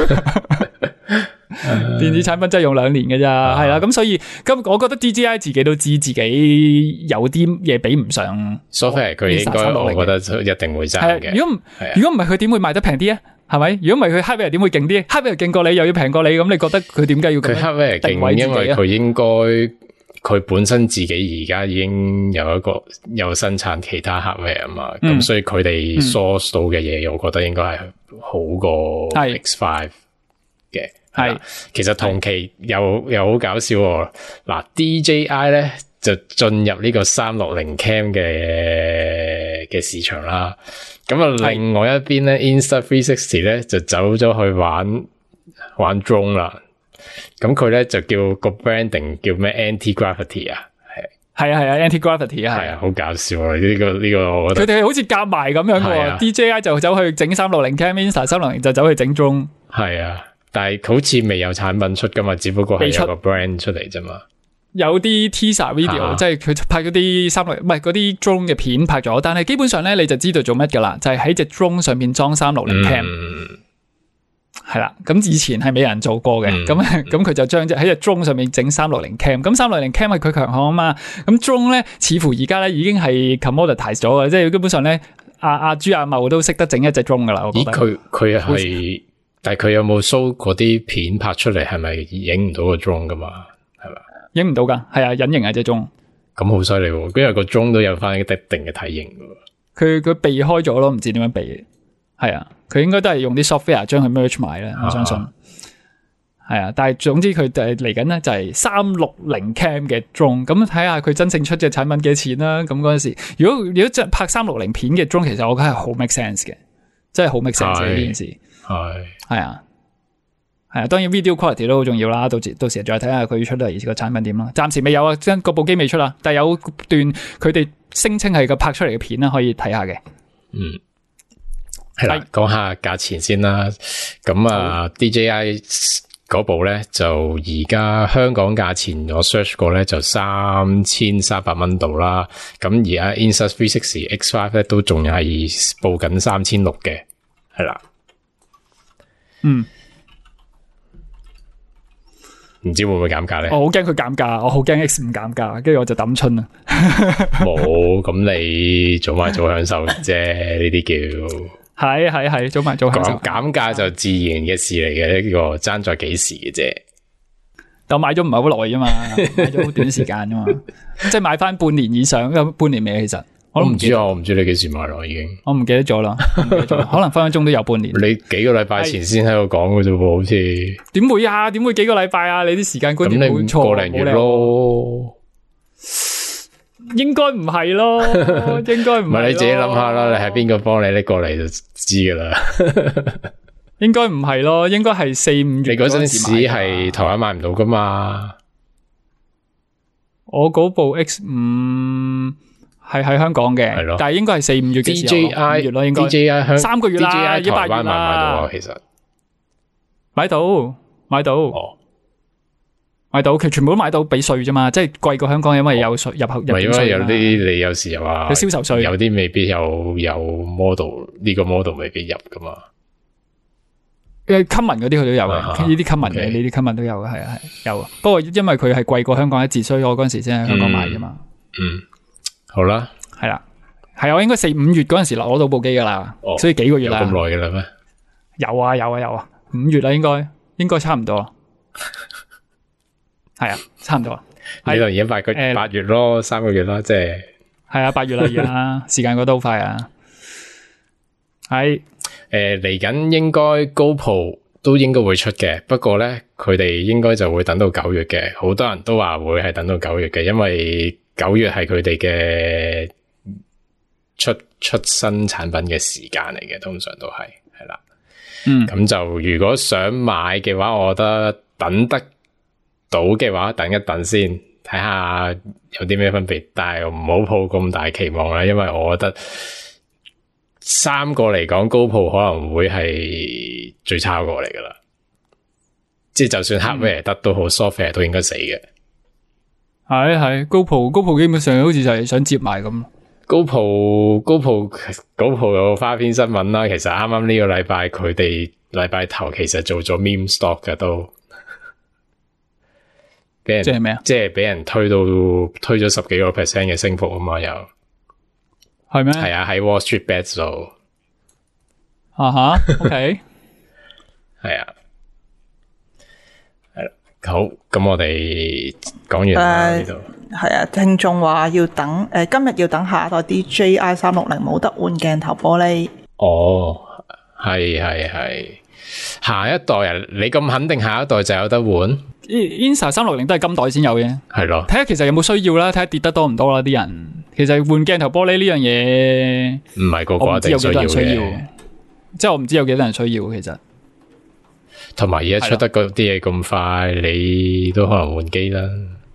電子產品真係用2年嘅咋，係啦。咁所以我覺得 DJI 自己都知自己有啲嘢比唔上 software， 佢應該我覺得一定會爭嘅。 如果唔係佢點會賣得平啲啊？係咪？如果唔係佢 hardware 點會勁啲 ？hardware 勁過你又要平過你，咁你覺得佢點解要咁？佢 hardware 勁，因為佢應該佢本身自己而家已經有生產其他 hardware 啊嘛，咁所以佢哋 source 到嘅嘢，我覺得應該係好過 X5 嘅。係，其實同期又好搞笑喎。嗱 ，DJI 咧就進入呢個360 cam 嘅市場啦。咁啊，另外一邊咧 ，Insta360 咧就走咗去玩 drone 啦。咁佢咧就叫個 branding 叫咩 Anti-Gravity 啊，係啊 Anti-Gravity 啊，係啊，好搞笑啊！呢個我覺得佢哋好似夾埋咁樣嘅，DJI 就走去整360 cam，Insta 360就走去整 drone。係啊，但係好似未有產品出噶嘛，只不過係有個 brand 出嚟啫嘛。有啲 teaser video，即係佢拍咗啲360，唔係嗰啲 drone 嘅片拍咗，但係基本上咧你就知道做乜噶啦，就係喺隻 drone 上面裝360 cam，係啦。咁以前係未有人做過嘅，咁佢就將喺隻 drone 上面整360 cam，咁360 cam 係佢強項啊嘛。咁 drone 咧似乎而家咧已經係 commoditize 咗嘅，即係基本上咧阿朱阿茂都識得整一隻 drone 噶啦。我覺得佢係，但係佢有冇 show 嗰啲片拍出嚟係咪影唔到個 drone 噶嘛？係咪？影唔到噶，係啊，隱形啊隻鐘，咁好犀利喎！因為個鐘都有翻一定嘅體型嘅，佢避開咗咯，唔知點樣避。係啊，佢應該都係用啲 software 將佢 merge 埋啦，我相信。係啊，但係總之佢嚟緊咧就係360 cam 嘅鐘，咁睇下佢真正出隻產品幾多錢啦。咁嗰陣時，如果真拍360片嘅鐘，其實我覺得係好 make sense 嘅，真係好 make sense 呢件事。係啊。係啊，當然 video quality 都好重要啦。到時再睇下佢出嚟個產品點啦。暫時未有啊，嗰部機未出啦。但係有段佢哋聲稱係個拍出嚟嘅片啦，可以睇下嘅。係啦，講下價錢先啦。咁啊 ，DJI 嗰部咧就而家香港價錢我 search 過咧就3300蚊度啦。咁而家 Insta360 X5 咧都仲係報緊3600嘅，係啦。唔知會唔會減價咧？我好驚佢減價，我好驚 X5 減價，跟住我就抌春啦。冇，咁你早買早享受啫，呢啲叫係早買早享受。減價就自然嘅事嚟嘅，呢個爭在幾時嘅啫。但我買咗唔係好耐啫嘛，買咗好短時間啫嘛，即係買翻半年以上，有半年未其實。我唔知啊，我唔知你幾時買咯，已經。我唔記得咗啦，可能分分鐘都有半年。你幾個禮拜前先喺度講嘅啫喎，好似。點會啊？點會幾個禮拜啊？你啲時間觀念冇錯，個零月咯。應該唔係咯，應該唔係。唔係你自己諗下啦，你係邊個幫你拎過嚟就知噶啦。應該唔係咯，應該係4-5月。你嗰陣時係台灣買唔到噶嘛？我嗰部 X5。係喺香港嘅，但係應該係4-5月嘅時候，5月咯，應該3個月啦，100月啦。台灣買唔買到啊？其實買到，佢全部都買到俾稅啫嘛，即係貴過香港，因為有稅入口。因為有啲你有時又話有銷售稅，有啲未必有 model 呢個 model 未必入噶嘛。common 嗰啲佢都有嘅，呢啲 common 嘅，呢啲 common 都有嘅，係有。不過因為佢係貴過香港一截，所以我嗰陣時先喺香港買啫嘛。 好啦， 係啦，係我應該4-5月嗰陣時攞到部機噶啦，所以幾個月啦。 有咁耐噶啦咩？ 有啊，5月啦，應該差唔多。係啊，差唔多。 呢度已經8月咯，3個月啦，即係。 係啊，8月啦，而家時間過得好快啊。係嚟緊應該 GoPro 都應該會出嘅，不過咧佢哋應該就會等到9月嘅，好多人都話會係等到9月嘅，因為9月係佢哋嘅出新產品嘅時間嚟嘅，通常都係啦。咁就如果想買嘅話，我覺得等得到嘅話，等一等先，睇下有啲咩分別，但係唔好抱咁大期望啦，因為我覺得3個嚟講，GoPro 可能會係最差個嚟噶啦，即係就算 hardware 得都好，software 都應該死嘅。 係 GoPro 基本上好似就係想接埋咁。 GoPro 有花邊新聞啦，其實啱啱呢個禮拜佢哋禮拜頭其實做咗 meme stock 嘅都，俾人即係咩啊？ 即係俾人推咗10幾個%嘅升幅啊嘛，又係咩？ 係啊，喺 Wall Street Bets 度 OK 係啊，係啦，好，咁我哋講完啦呢度。 係啊，聽眾話要等今日要等下一代 DJI 360冇得換鏡頭玻璃。 哦，係下一代啊，你咁肯定下一代就有得換 ？Insta 360都係今代先有嘅， 係咯。 睇下其實有冇需要啦，睇下跌得多唔多啦啲人。其實換鏡頭玻璃呢樣嘢唔係個個一定需要嘅， 即係我唔知有幾多人需要其實。 同埋而家出得嗰啲嘢咁快，你都可能換機啦。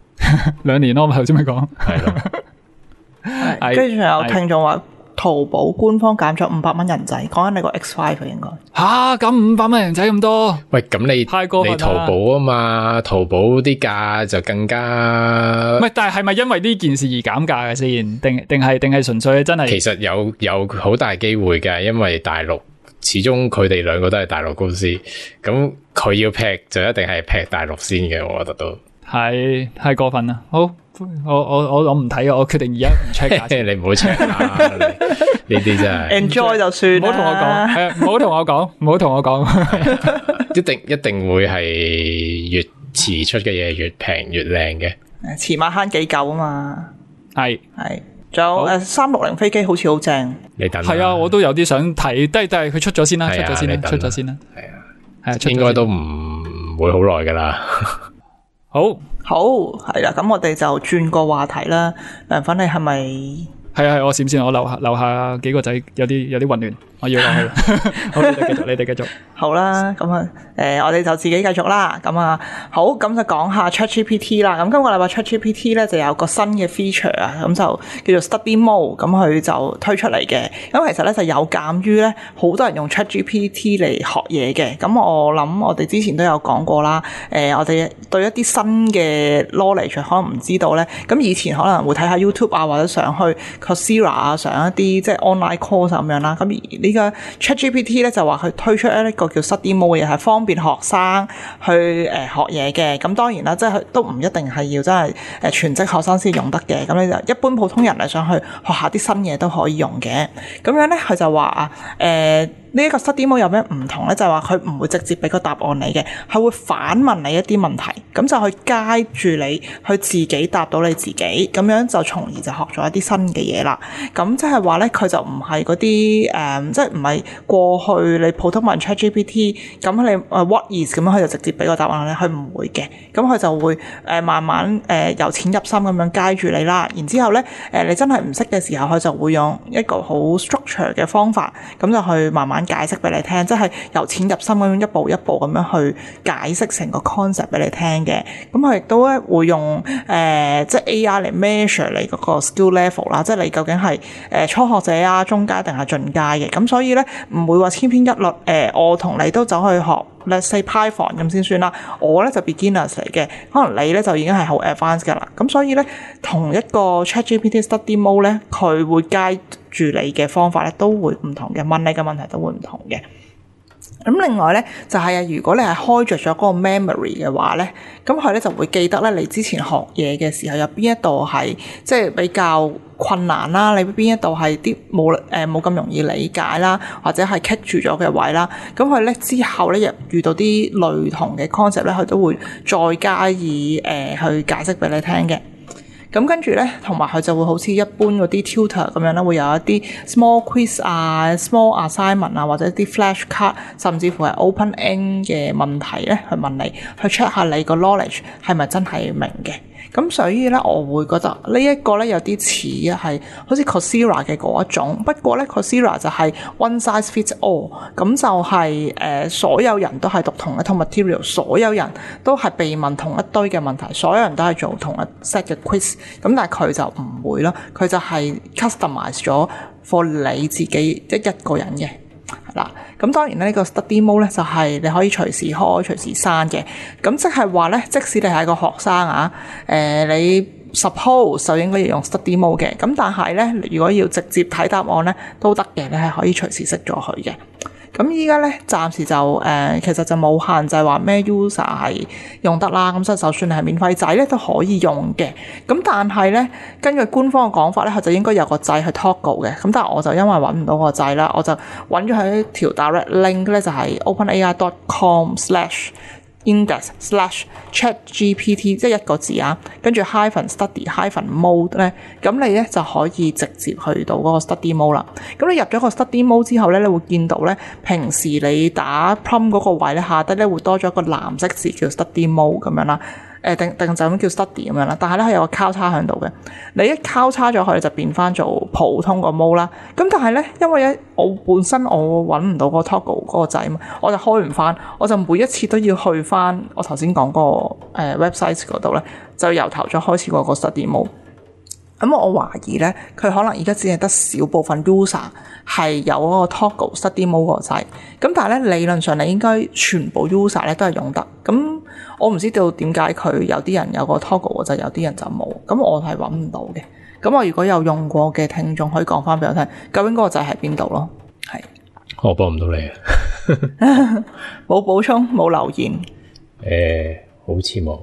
2年咯，我頭先咪講。 係咯。 跟住仲有聽眾話，淘寶官方減咗500蚊人仔，講緊你個 X5 應該。 咁500蚊人仔咁多？ 喂，咁你太過分啦！ 你淘寶啊嘛，淘寶啲價就更加。 唔係，但係咪因為呢件事而減價嘅先？定係純粹真係？ 其實有好大機會嘅，因為大陸始終佢哋兩個都係大陸公司，咁佢要劈就一定係劈大陸先嘅，我覺得都。係太過分啦！好，我唔睇啊！我決定而家唔 check 價錢。 你唔好 check 啦，呢啲真係 enjoy 就算， 唔好同我講，係啊，唔好同我講， 一定會係越遲出嘅嘢越平越靚嘅。 遲買慳幾嚿啊嘛， 係， 仲有360飛機好似好正， 你等係啊，我都有啲想睇，但係佢出咗先啦，出咗先啦，係啊， 應該都唔會好耐噶啦。 好係啦，咁我哋就轉個話題啦。涼粉，你係咪？係我閃先，我樓下幾個仔有啲混亂，我要落去。好，你哋繼續。 好啦，咁啊，我哋就自己繼續啦。咁啊，好，咁就講下 ChatGPT 啦。咁今個禮拜 ChatGPT 咧就有個新嘅 feature 啊，咁就叫做 Study Mode，咁佢就推出嚟嘅。咁其實咧就有鑑於咧，好多人用 ChatGPT 嚟學嘢嘅。咁我諗我哋之前都有講過啦。我哋對一啲新嘅 knowledge 可能唔知道咧。咁以前可能會睇下 YouTube 啊，或者上去 Coursera 啊，上一啲即係 online course 咁樣啦。咁而呢個 ChatGPT 咧就話佢推出一個叫 Study Mode 嘅嘢，係方便學生去學嘢嘅。咁當然啦，即係都唔一定係要真係全職學生先用得嘅。咁你就一般普通人嚟上去學下啲新嘢都可以用嘅。咁樣咧，佢就話啊，呢一個 Study Mode有咩唔同咧？就係話佢唔會直接俾個答案你嘅，係會反問你一啲問題，咁就去 guide 住你去自己答到你自己，咁樣就從而就學咗一啲新嘅嘢啦。咁即係話咧，佢就唔係嗰啲即係唔係過去你普通問 ChatGPT，咁你what is 咁樣佢就直接俾個答案咧，佢唔會嘅。咁佢就會慢慢由淺入深咁樣 guide 住你啦。然之後咧你真係唔識嘅時候，佢就會用一個好 structure 嘅方法，咁就去慢慢解釋俾你聽，即係由淺入深咁樣一步一步咁樣去解釋成個 concept 俾你聽嘅。咁佢亦都咧會用即係 AI 嚟 measure 你嗰個 skill level 啦，即係你究竟係初學者啊、中階定係進階嘅。咁所以咧唔會話千篇一律我同你都走去學 let's say Python 咁先算啦。我咧就 beginners 嚟嘅，可能你咧就已經係好 advanced 噶啦。咁所以咧同一個 ChatGPT Study Mode 咧，佢會 guide 住你嘅方法咧都會唔同嘅，問你嘅問題都會唔同嘅。 咁另外咧就係如果你係開着咗嗰個 memory 嘅話咧，咁佢咧就會記得咧你之前學嘢嘅時候有邊一度係即係比較困難啦，你邊一度係啲冇咁容易理解啦，或者係棘住咗嘅位啦，咁佢咧之後咧遇到啲類同嘅 concept 咧，佢都會再加以去解釋俾你聽嘅。咁跟住咧，同埋佢就會好似一般嗰啲 tutor 咁樣啦，會有一啲 small quiz 啊、small assignment 啊，或者啲 flashcard，甚至乎係 open-end 嘅問題咧，去問你，去 check 下你個 knowledge 係咪真係明嘅。咁所以咧，我會覺得呢一個咧有啲似係好似 Coursera 嘅嗰一種，不過咧 Coursera 就係 one size fits all， 咁就係所有人都係讀同一套 material， 所有人都係被問同一堆嘅問題，所有人都係做同一 set 嘅 quiz， 咁但係佢就唔會咯，佢就係 customize 咗 for 你自己一個人嘅。嗱，咁當然咧，呢個 study mode 咧就係你可以隨時開、隨時閂嘅。咁即係話咧，即使你係個學生啊，你 suppose 就應該要用 study mode 嘅。咁但係咧，如果要直接睇答案咧，都得嘅，你係可以隨時熄咗佢嘅。咁依家咧暫時就其實就冇限制話咩 user 係用得啦，咁所以就算你係免費仔咧都可以用嘅。咁但係咧根據官方嘅講法咧，佢就應該有個掣去 toggle 嘅。咁但係我就因為揾唔到個掣啦，我就揾咗喺條 direct link 咧，就係 openai.com/index/chatgpt， 即係一個字啊，跟住 -study-mode 咧，咁你咧就可以直接去到嗰個 study mode 啦。咁你入咗個 study mode 之後咧，你會見到咧，平時你打 prompt 嗰個位咧，下低咧會多咗一個藍色字叫 study mode 咁樣啦。定就咁叫 study 咁樣啦，但係咧佢有個交叉喺度嘅，你一交叉咗佢就變翻做普通個 mode 啦。咁但係咧，因為我本身我揾唔到個 toggle 嗰個掣嘛，我就開唔翻，我就每一次都要去翻我頭先講個website 嗰度咧，就由頭再開始嗰個 study mode。咁我懷疑咧，佢可能而家只係得少部分 user 係有嗰個 toggle study mode 個掣，咁但係咧理論上你應該全部 user 咧都係用得。咁我唔知道點解佢有啲人有個 toggle 個掣，有啲人就冇。咁我係揾唔到嘅。咁我如果有用過嘅聽眾可以講翻俾我聽，究竟嗰個掣喺邊度咯？係我幫唔到你啊， 冇補充冇留言。 好似冇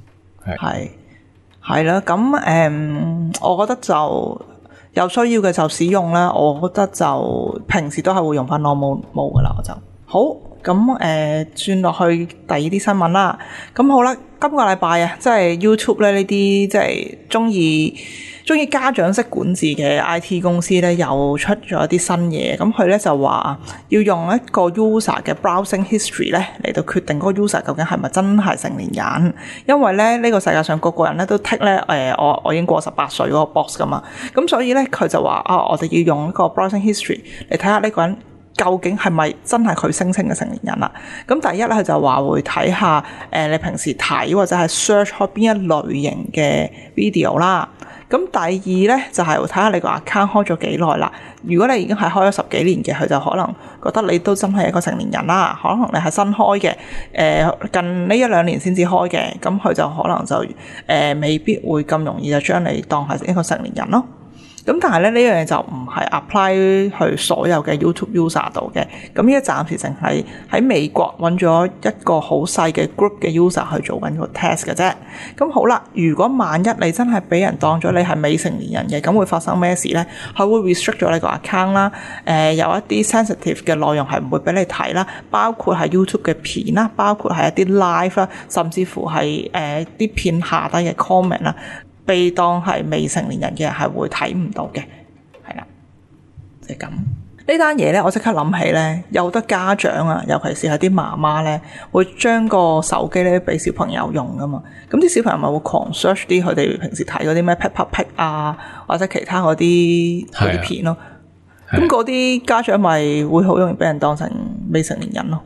係啦，咁我覺得就有需要嘅就使用啦。我覺得就平時都係會用翻 normal mode 噶啦，我就好。咁轉落去第二啲新聞啦。咁好啦，今個禮拜啊，即係 YouTube 咧呢啲即係中意家長式管治嘅 IT 公司咧，又出咗一啲新嘢。咁佢咧就話要用一個 user 嘅 browsing history 咧嚟到決定嗰個 user 究竟係咪真係成年人。因為咧呢個世界上個個人咧都剔咧我已經過18歲嗰個 box 噶嘛。咁所以咧佢就話我哋要用一個 browsing history 嚟睇下呢個人究竟係咪真係佢聲稱嘅成年人啦？咁第一咧，佢就話會睇下你平時睇或者係 search 開邊一類型嘅 video 啦。咁第二咧就係會睇下你個 account 開咗幾耐啦。如果你已經係開咗10幾年嘅，佢就可能覺得你都真係一個成年人啦。可能你係新開嘅，近呢1-2年先至開嘅，咁佢就可能就未必會咁容易就將你當係一個成年人咯。咁但係咧呢樣嘢就唔係 apply 去所有嘅 YouTube user 度嘅，咁依家暫時淨係喺美國揾咗一個好細嘅 group 嘅 user 去做緊個 test 嘅啫。咁好啦，如果萬一你真係俾人當咗你係未成年人嘅，咁會發生咩事咧？佢會 restrict 咗你個 account 啦，有一啲 sensitive 嘅內容係唔會俾你睇啦，包括係 YouTube 嘅片啦，包括係一啲 live 啦，甚至乎係啲片下低嘅 comment 啦。被當係未成年人嘅人係會睇唔到嘅，係啦，就係咁。呢單嘢咧，我即刻諗起咧，有得家長啊，尤其是係啲媽媽咧，會將個手機咧俾小朋友用噶嘛。咁啲小朋友咪會狂 search 啲佢哋平時睇嗰啲咩 Peppa Pig 啊，或者其他嗰啲片咯。咁嗰啲家長咪會好容易俾人當成未成年人咯。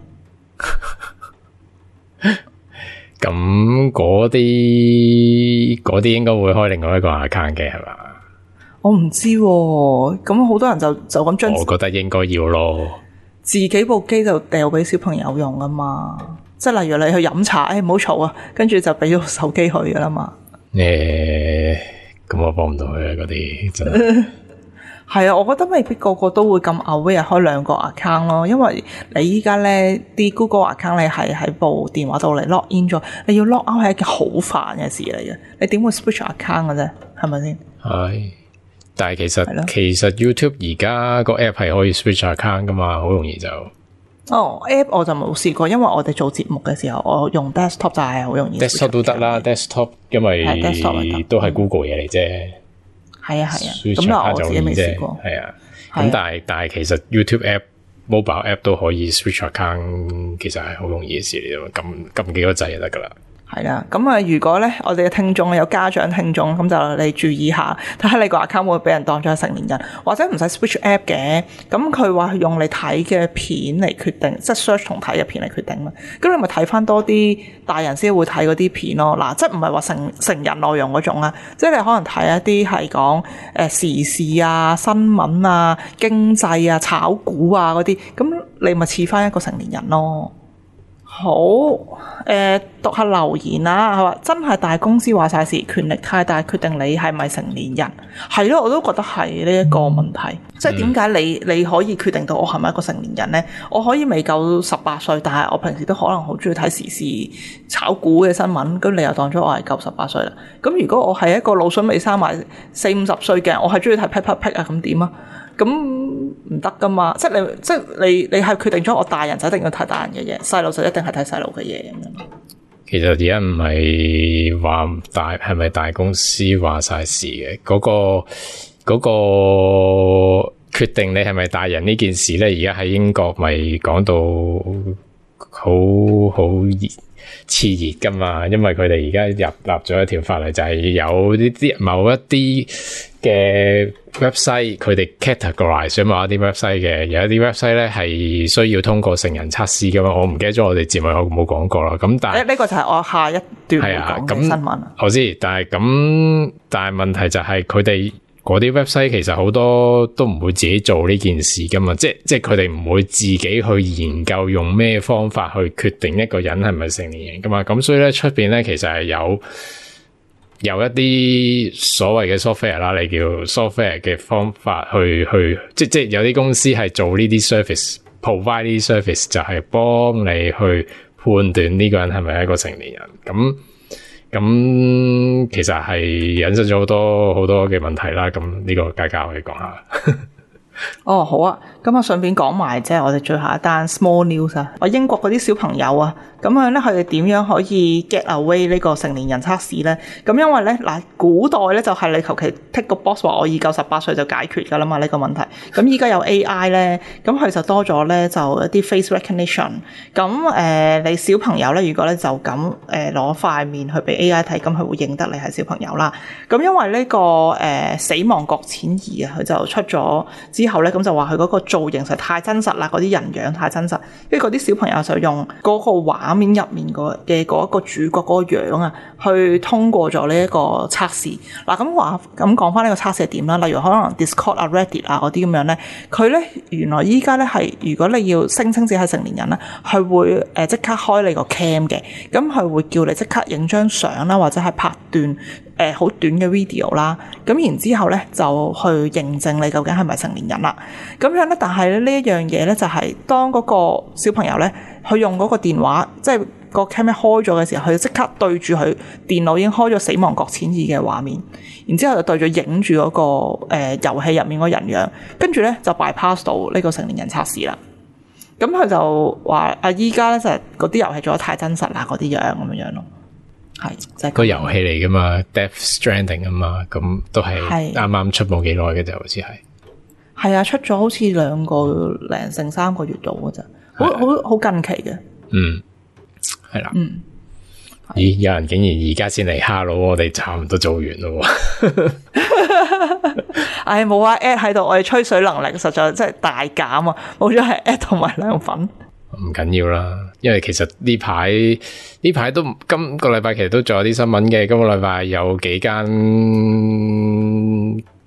咁嗰啲應該會開另外一個 account 嘅係嘛？ 我唔知喎，咁好多人就咁將， 我覺得應該要咯。 自己部機就掉俾小朋友用啊嘛，即係例如你去飲茶，唔好嘈啊，跟住就俾咗手機佢噶啦嘛。 咁我幫唔到佢啊，嗰啲真係。 係啊，我覺得未必個個都會咁 aware 開兩個 account 咯，因為你依家咧啲 Google account 你係喺部電話度嚟 log in 咗，你要 log out 係一件好煩嘅事嚟嘅，你點會 switch account 嘅啫？係咪先？ 係，但係其實 YouTube 而家個 app 係可以 switch account 噶嘛，好容易就。 app 我就冇試過，因為我哋做節目嘅時候，我用 desktop 就係好容易。 desktop 都得啦 ，desktop 因為都係 Google 嘢嚟啫。 係啊，咁我自己未試過。 係啊，咁但係其實 YouTube app、mobile app 都可以 switch account， 其實係好容易嘅事嚟咯，撳幾個掣就得噶啦。係啦，咁啊，如果咧我哋嘅聽眾有家長聽眾，咁就你注意下，睇下你個 account 會唔會俾人當咗係成年人，或者唔使 switch app 嘅。咁佢話用你睇嘅片嚟決定，即係 search 同睇嘅片嚟決定嘛。咁你咪睇翻多啲大人先會睇嗰啲片咯。嗱，即係唔係話成人內容嗰種啊，即係你可能睇一啲係講時事啊、新聞啊、經濟啊、炒股啊嗰啲，咁你咪似翻一個成年人咯。好，讀下留言啦。佢話真係大公司話晒事，權力太大，決定你係咪成年人。係咯，我都覺得係呢一個問題。即係點解你可以決定到我係咪一個成年人呢？我可以未夠18歲，但係我平時都可能好中意睇時事、炒股嘅新聞。咁你又當咗我係夠18歲啦？咁如果我係一個腦囟未生埋40-50歲嘅，我係中意睇 pick 啊，咁點啊？咁唔得噶嘛，即係你係決定咗我大人就一定要睇大人嘅嘢，細路就一定係睇細路嘅嘢咁樣。 其實而家唔係話係咪大公司話晒事嘅，嗰個決定你係咪大人呢件事咧，而家喺英國咪講到好熾熱噶嘛，因為佢哋而家立咗一條法例，就係有某一啲嘅 website 佢哋 categorize 咗某一啲 website 嘅，有一啲 website 咧係需要通過成人測試噶嘛，我唔記得咗我哋節目有冇講過啦。咁但係呢個就係我下一段會講嘅新聞。 我知，但係問題就係佢哋嗰啲 website 其實好多都唔會自己做呢件事噶嘛，即係佢哋唔會自己去研究用咩方法去決定一個人係咪成年人噶嘛，咁所以咧出邊咧其實係有一啲所謂嘅 software 啦，你叫 software 嘅方法去即係有啲公司係做呢啲 service，provide 呢啲 service 就係幫你去判斷呢個人係咪一個成年人。咁其實係引申咗好多嘅問題啦。咁呢個佳佳可以講下。 好啊，咁啊順便講埋即係我哋最後一單 small news 啊，我英國嗰啲小朋友啊，咁樣咧佢哋點樣可以 get away 呢個成年人測試咧？咁因為咧嗱，古代咧就係你求其 tick 個 box 話我已夠18歲就解決噶啦嘛呢個問題。咁依家有 AI 咧，咁佢就多咗咧就一啲 face recognition。咁你小朋友咧如果咧就咁攞塊面去俾 AI 睇，咁佢會認得你係小朋友啦。咁因為呢個死亡擱淺儀啊，佢就出咗之後咧，咁就話佢嗰個造型實在太真實啦，嗰啲人樣太真實，因為嗰啲小朋友就用嗰個畫面入面嘅嗰一個主角嗰個樣啊，去通過咗呢一個測試。嗱，咁講翻呢個測試係點啦？例如可能 Discord 啊、Reddit 啊嗰啲咁樣咧，佢咧原來依家咧係如果你要聲稱自己係成年人咧，佢會即刻開你個 cam 嘅，咁佢會叫你即刻影張相啦，或者係拍段好短嘅 video 啦，咁然之後咧就去認證你究竟係咪成年人啦。咁樣咧，但係咧呢一樣嘢咧就係當嗰個小朋友咧，佢用嗰個電話，即係個 camera 開咗嘅時候，佢即刻對住佢電腦已經開咗死亡擱淺儀嘅畫面，然之後就對住影住嗰個遊戲入面嗰人樣，跟住咧就 bypass 到呢個成年人測試啦。咁佢就話依家咧就係嗰啲遊戲做得太真實啦，嗰啲樣咁樣咯。係就係個遊戲嚟噶嘛 ，Death Stranding 啊嘛，咁都係啱啱出冇幾耐嘅啫，好似係啊，出咗好似2個零剩3個月度嘅咋，好近期嘅。 係啦。咦，有人竟然而家先嚟 hello， 我哋差唔多做完咯。 冇啊 ，at 喺度，我哋吹水能力實在真係大減啊，冇咗係 at 同埋涼粉。 唔緊要啦，因為其實呢排都今個禮拜其實都仲有啲新聞嘅。今個禮拜有幾間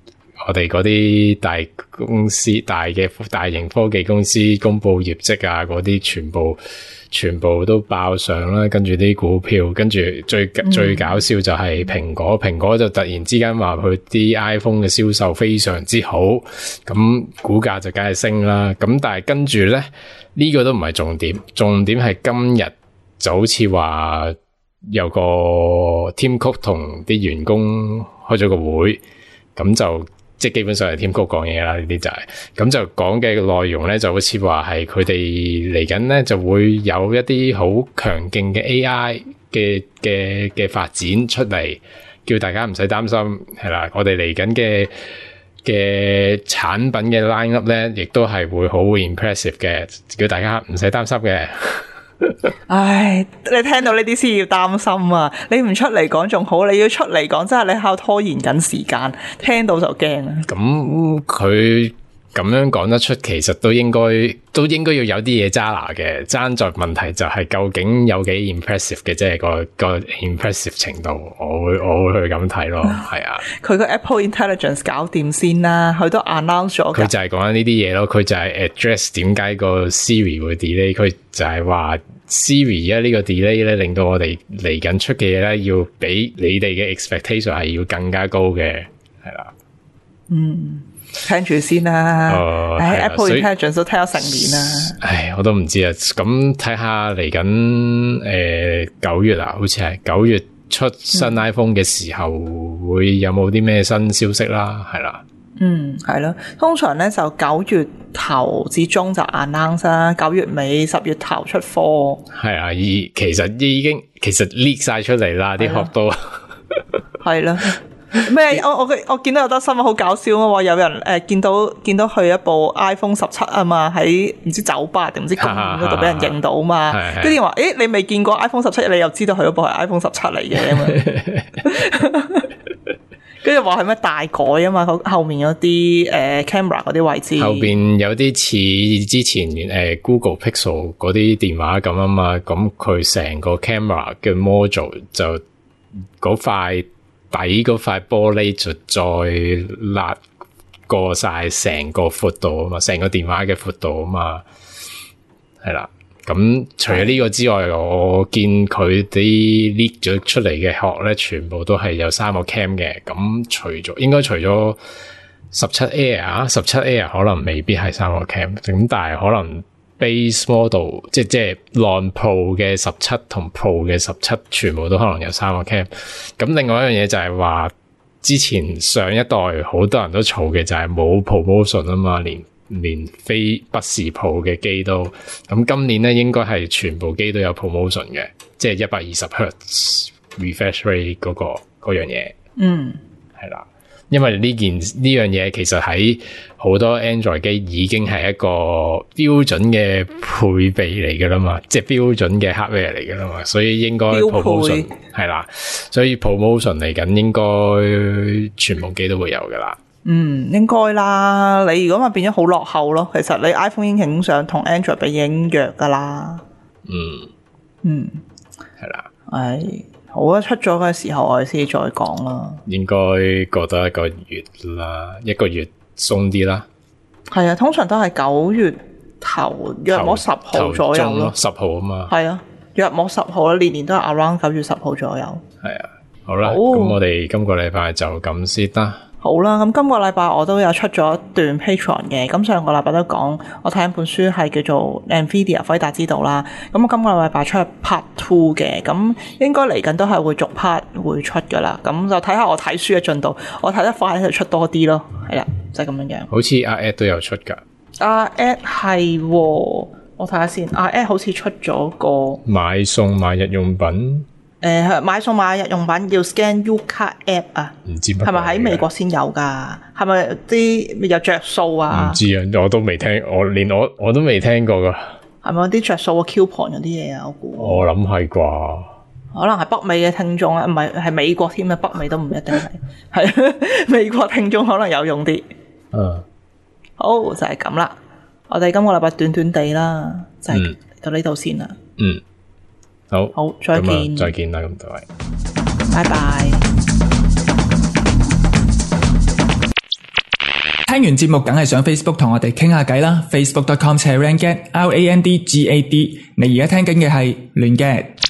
我哋嗰啲大公司、大型科技公司公布業績啊，嗰啲全部都爆上啦，跟住啲股票，跟住最搞笑就係蘋果就突然之間話佢啲 iPhone 嘅銷售非常之好，咁股價就梗係升啦。咁但係跟住咧，呢個都唔係重點，重點係今日就好似話有個 Tim Cook 同啲員工開咗個會，咁就即係基本上係 Tim Cook 講嘢啦，呢啲就係咁就講嘅內容咧，就好似話係佢哋嚟緊咧就會有一啲好強勁嘅 AI 嘅發展出嚟，叫大家唔使擔心，係啦，我哋嚟緊嘅產品嘅 line up 咧，亦都係會好 impressive 嘅，叫大家唔使擔心嘅。 唉，你聽到呢啲先要擔心啊！你唔出嚟講仲好，你要出嚟講真係你喺度拖延緊時間，聽到就驚啦。 咁佢咁樣講得出，其實都應該要有啲嘢揸拿嘅，爭在問題就係究竟有幾 impressive 嘅，即係個 impressive 程度，我會去咁睇咯，係啊。佢個 Apple Intelligence 搞掂先啦，佢都 announce 咗。 佢就係講緊呢啲嘢咯，佢就係 address 點解個 Siri 會 delay， 佢就係話 Siri 呢個 delay 咧，令到我哋嚟緊出嘅嘢咧，要比你哋嘅 expectation 係要更加高嘅，係啦。 聽住先啦，Apple Intelligence 都聽咗成年啦。 唉，我都唔知啊。咁睇下嚟緊9月啊，好似係9月出新 iPhone 嘅時候，會有冇啲咩新消息啦？係啦。 係咯。通常咧就9月頭至中就 announce 啦，9月尾10月頭出貨。係啊， 其實 leak 晒出嚟啦，啲殼都係啦。咩？我見到有得新聞好搞笑啊！話有人見到佢一部 iPhone 17啊嘛，喺唔知酒吧定唔知公園嗰度俾人認到嘛，跟住話你未見過 iPhone 17，你又知道佢嗰部係 iPhone 17嚟嘅嘛？跟住話係咩大改啊嘛？後面嗰啲camera 嗰啲位置， 後邊有啲似之前Google Pixel 嗰啲電話咁啊嘛，咁佢成個 camera 嘅 module 就嗰塊底嗰塊玻璃就再拉過晒成個闊度啊嘛，成個電話嘅闊度啊嘛，係啦。咁除咗呢個之外，我見佢啲 leak 咗出嚟嘅殼咧，全部都係有3個 cam 嘅。咁應該除咗17 Air 可能未必係3個 cam， 咁但係可能 base model 即係 non Pro 嘅17同 Pro 嘅17全部都可能有3個 cam。咁另外一樣嘢就係話，之前上一代好多人都嘈嘅就係冇 promotion 啊嘛，連非不是 Pro 嘅機都。咁今年咧應該係全部機都有 promotion 嘅，即係120Hz refresh rate 嗰樣嘢。係啦。因為呢樣嘢其實喺好多 Android 機已經係一個標準嘅配備嚟㗎啦嘛，即係標準嘅 hardware 嚟㗎啦嘛，所以應該 promotion 係啦，所以 promotion 嚟緊應該全部機都會有㗎啦。 應該啦，你如果咪變咗好落後咯，其實你 iPhone 已經影相同 Android 比已經弱㗎啦。 係啦。 好啊，出咗嘅時候我哋先再講啦。應該過多1個月啦，1個月鬆啲啦。 係啊，通常都係9月頭，約莫10號左右咯。 10號啊嘛。 係啊，約莫10號啦，年都係 around 9月10號左右。 係啊，好啦，咁我哋今個禮拜就咁先啦。 好啦，咁今個禮拜我都有出咗一段 Patreon 嘅，咁上個禮拜都講我睇一本書係叫做 NVIDIA 輝達之道啦，咁我今個禮拜出 Part 2嘅，咁應該嚟緊都係會逐 part 會出噶啦，咁就睇下我睇書嘅進度，我睇得快就出多啲咯，係啦，就係咁樣樣。 好似阿 Ed 都有出噶。阿 Ed 係，我睇下先，阿 Ed 好似出咗個買餸買日用品。 買餸買日用品要 scan Yuka app 啊， 唔知乜係咪喺美國先有噶？係咪啲有着數啊？ 唔知啊，我都未聽，我都未聽過噶。 係咪有啲着數嘅 coupon 嗰啲嘢啊？我估我諗係啩， 可能係北美嘅聽眾啊，唔係美國添啊，北美都唔一定係，係美國聽眾可能有用啲。好就係咁啦，我哋今個禮拜短短地啦，就係到呢度先啦。 好， 再見， 再見啦，咁多位， 拜拜。 聽完節目梗係上 Facebook 同我哋傾下偈啦 ，facebook.com/randgad，RANDGAD。你而家聽緊嘅係亂 gad。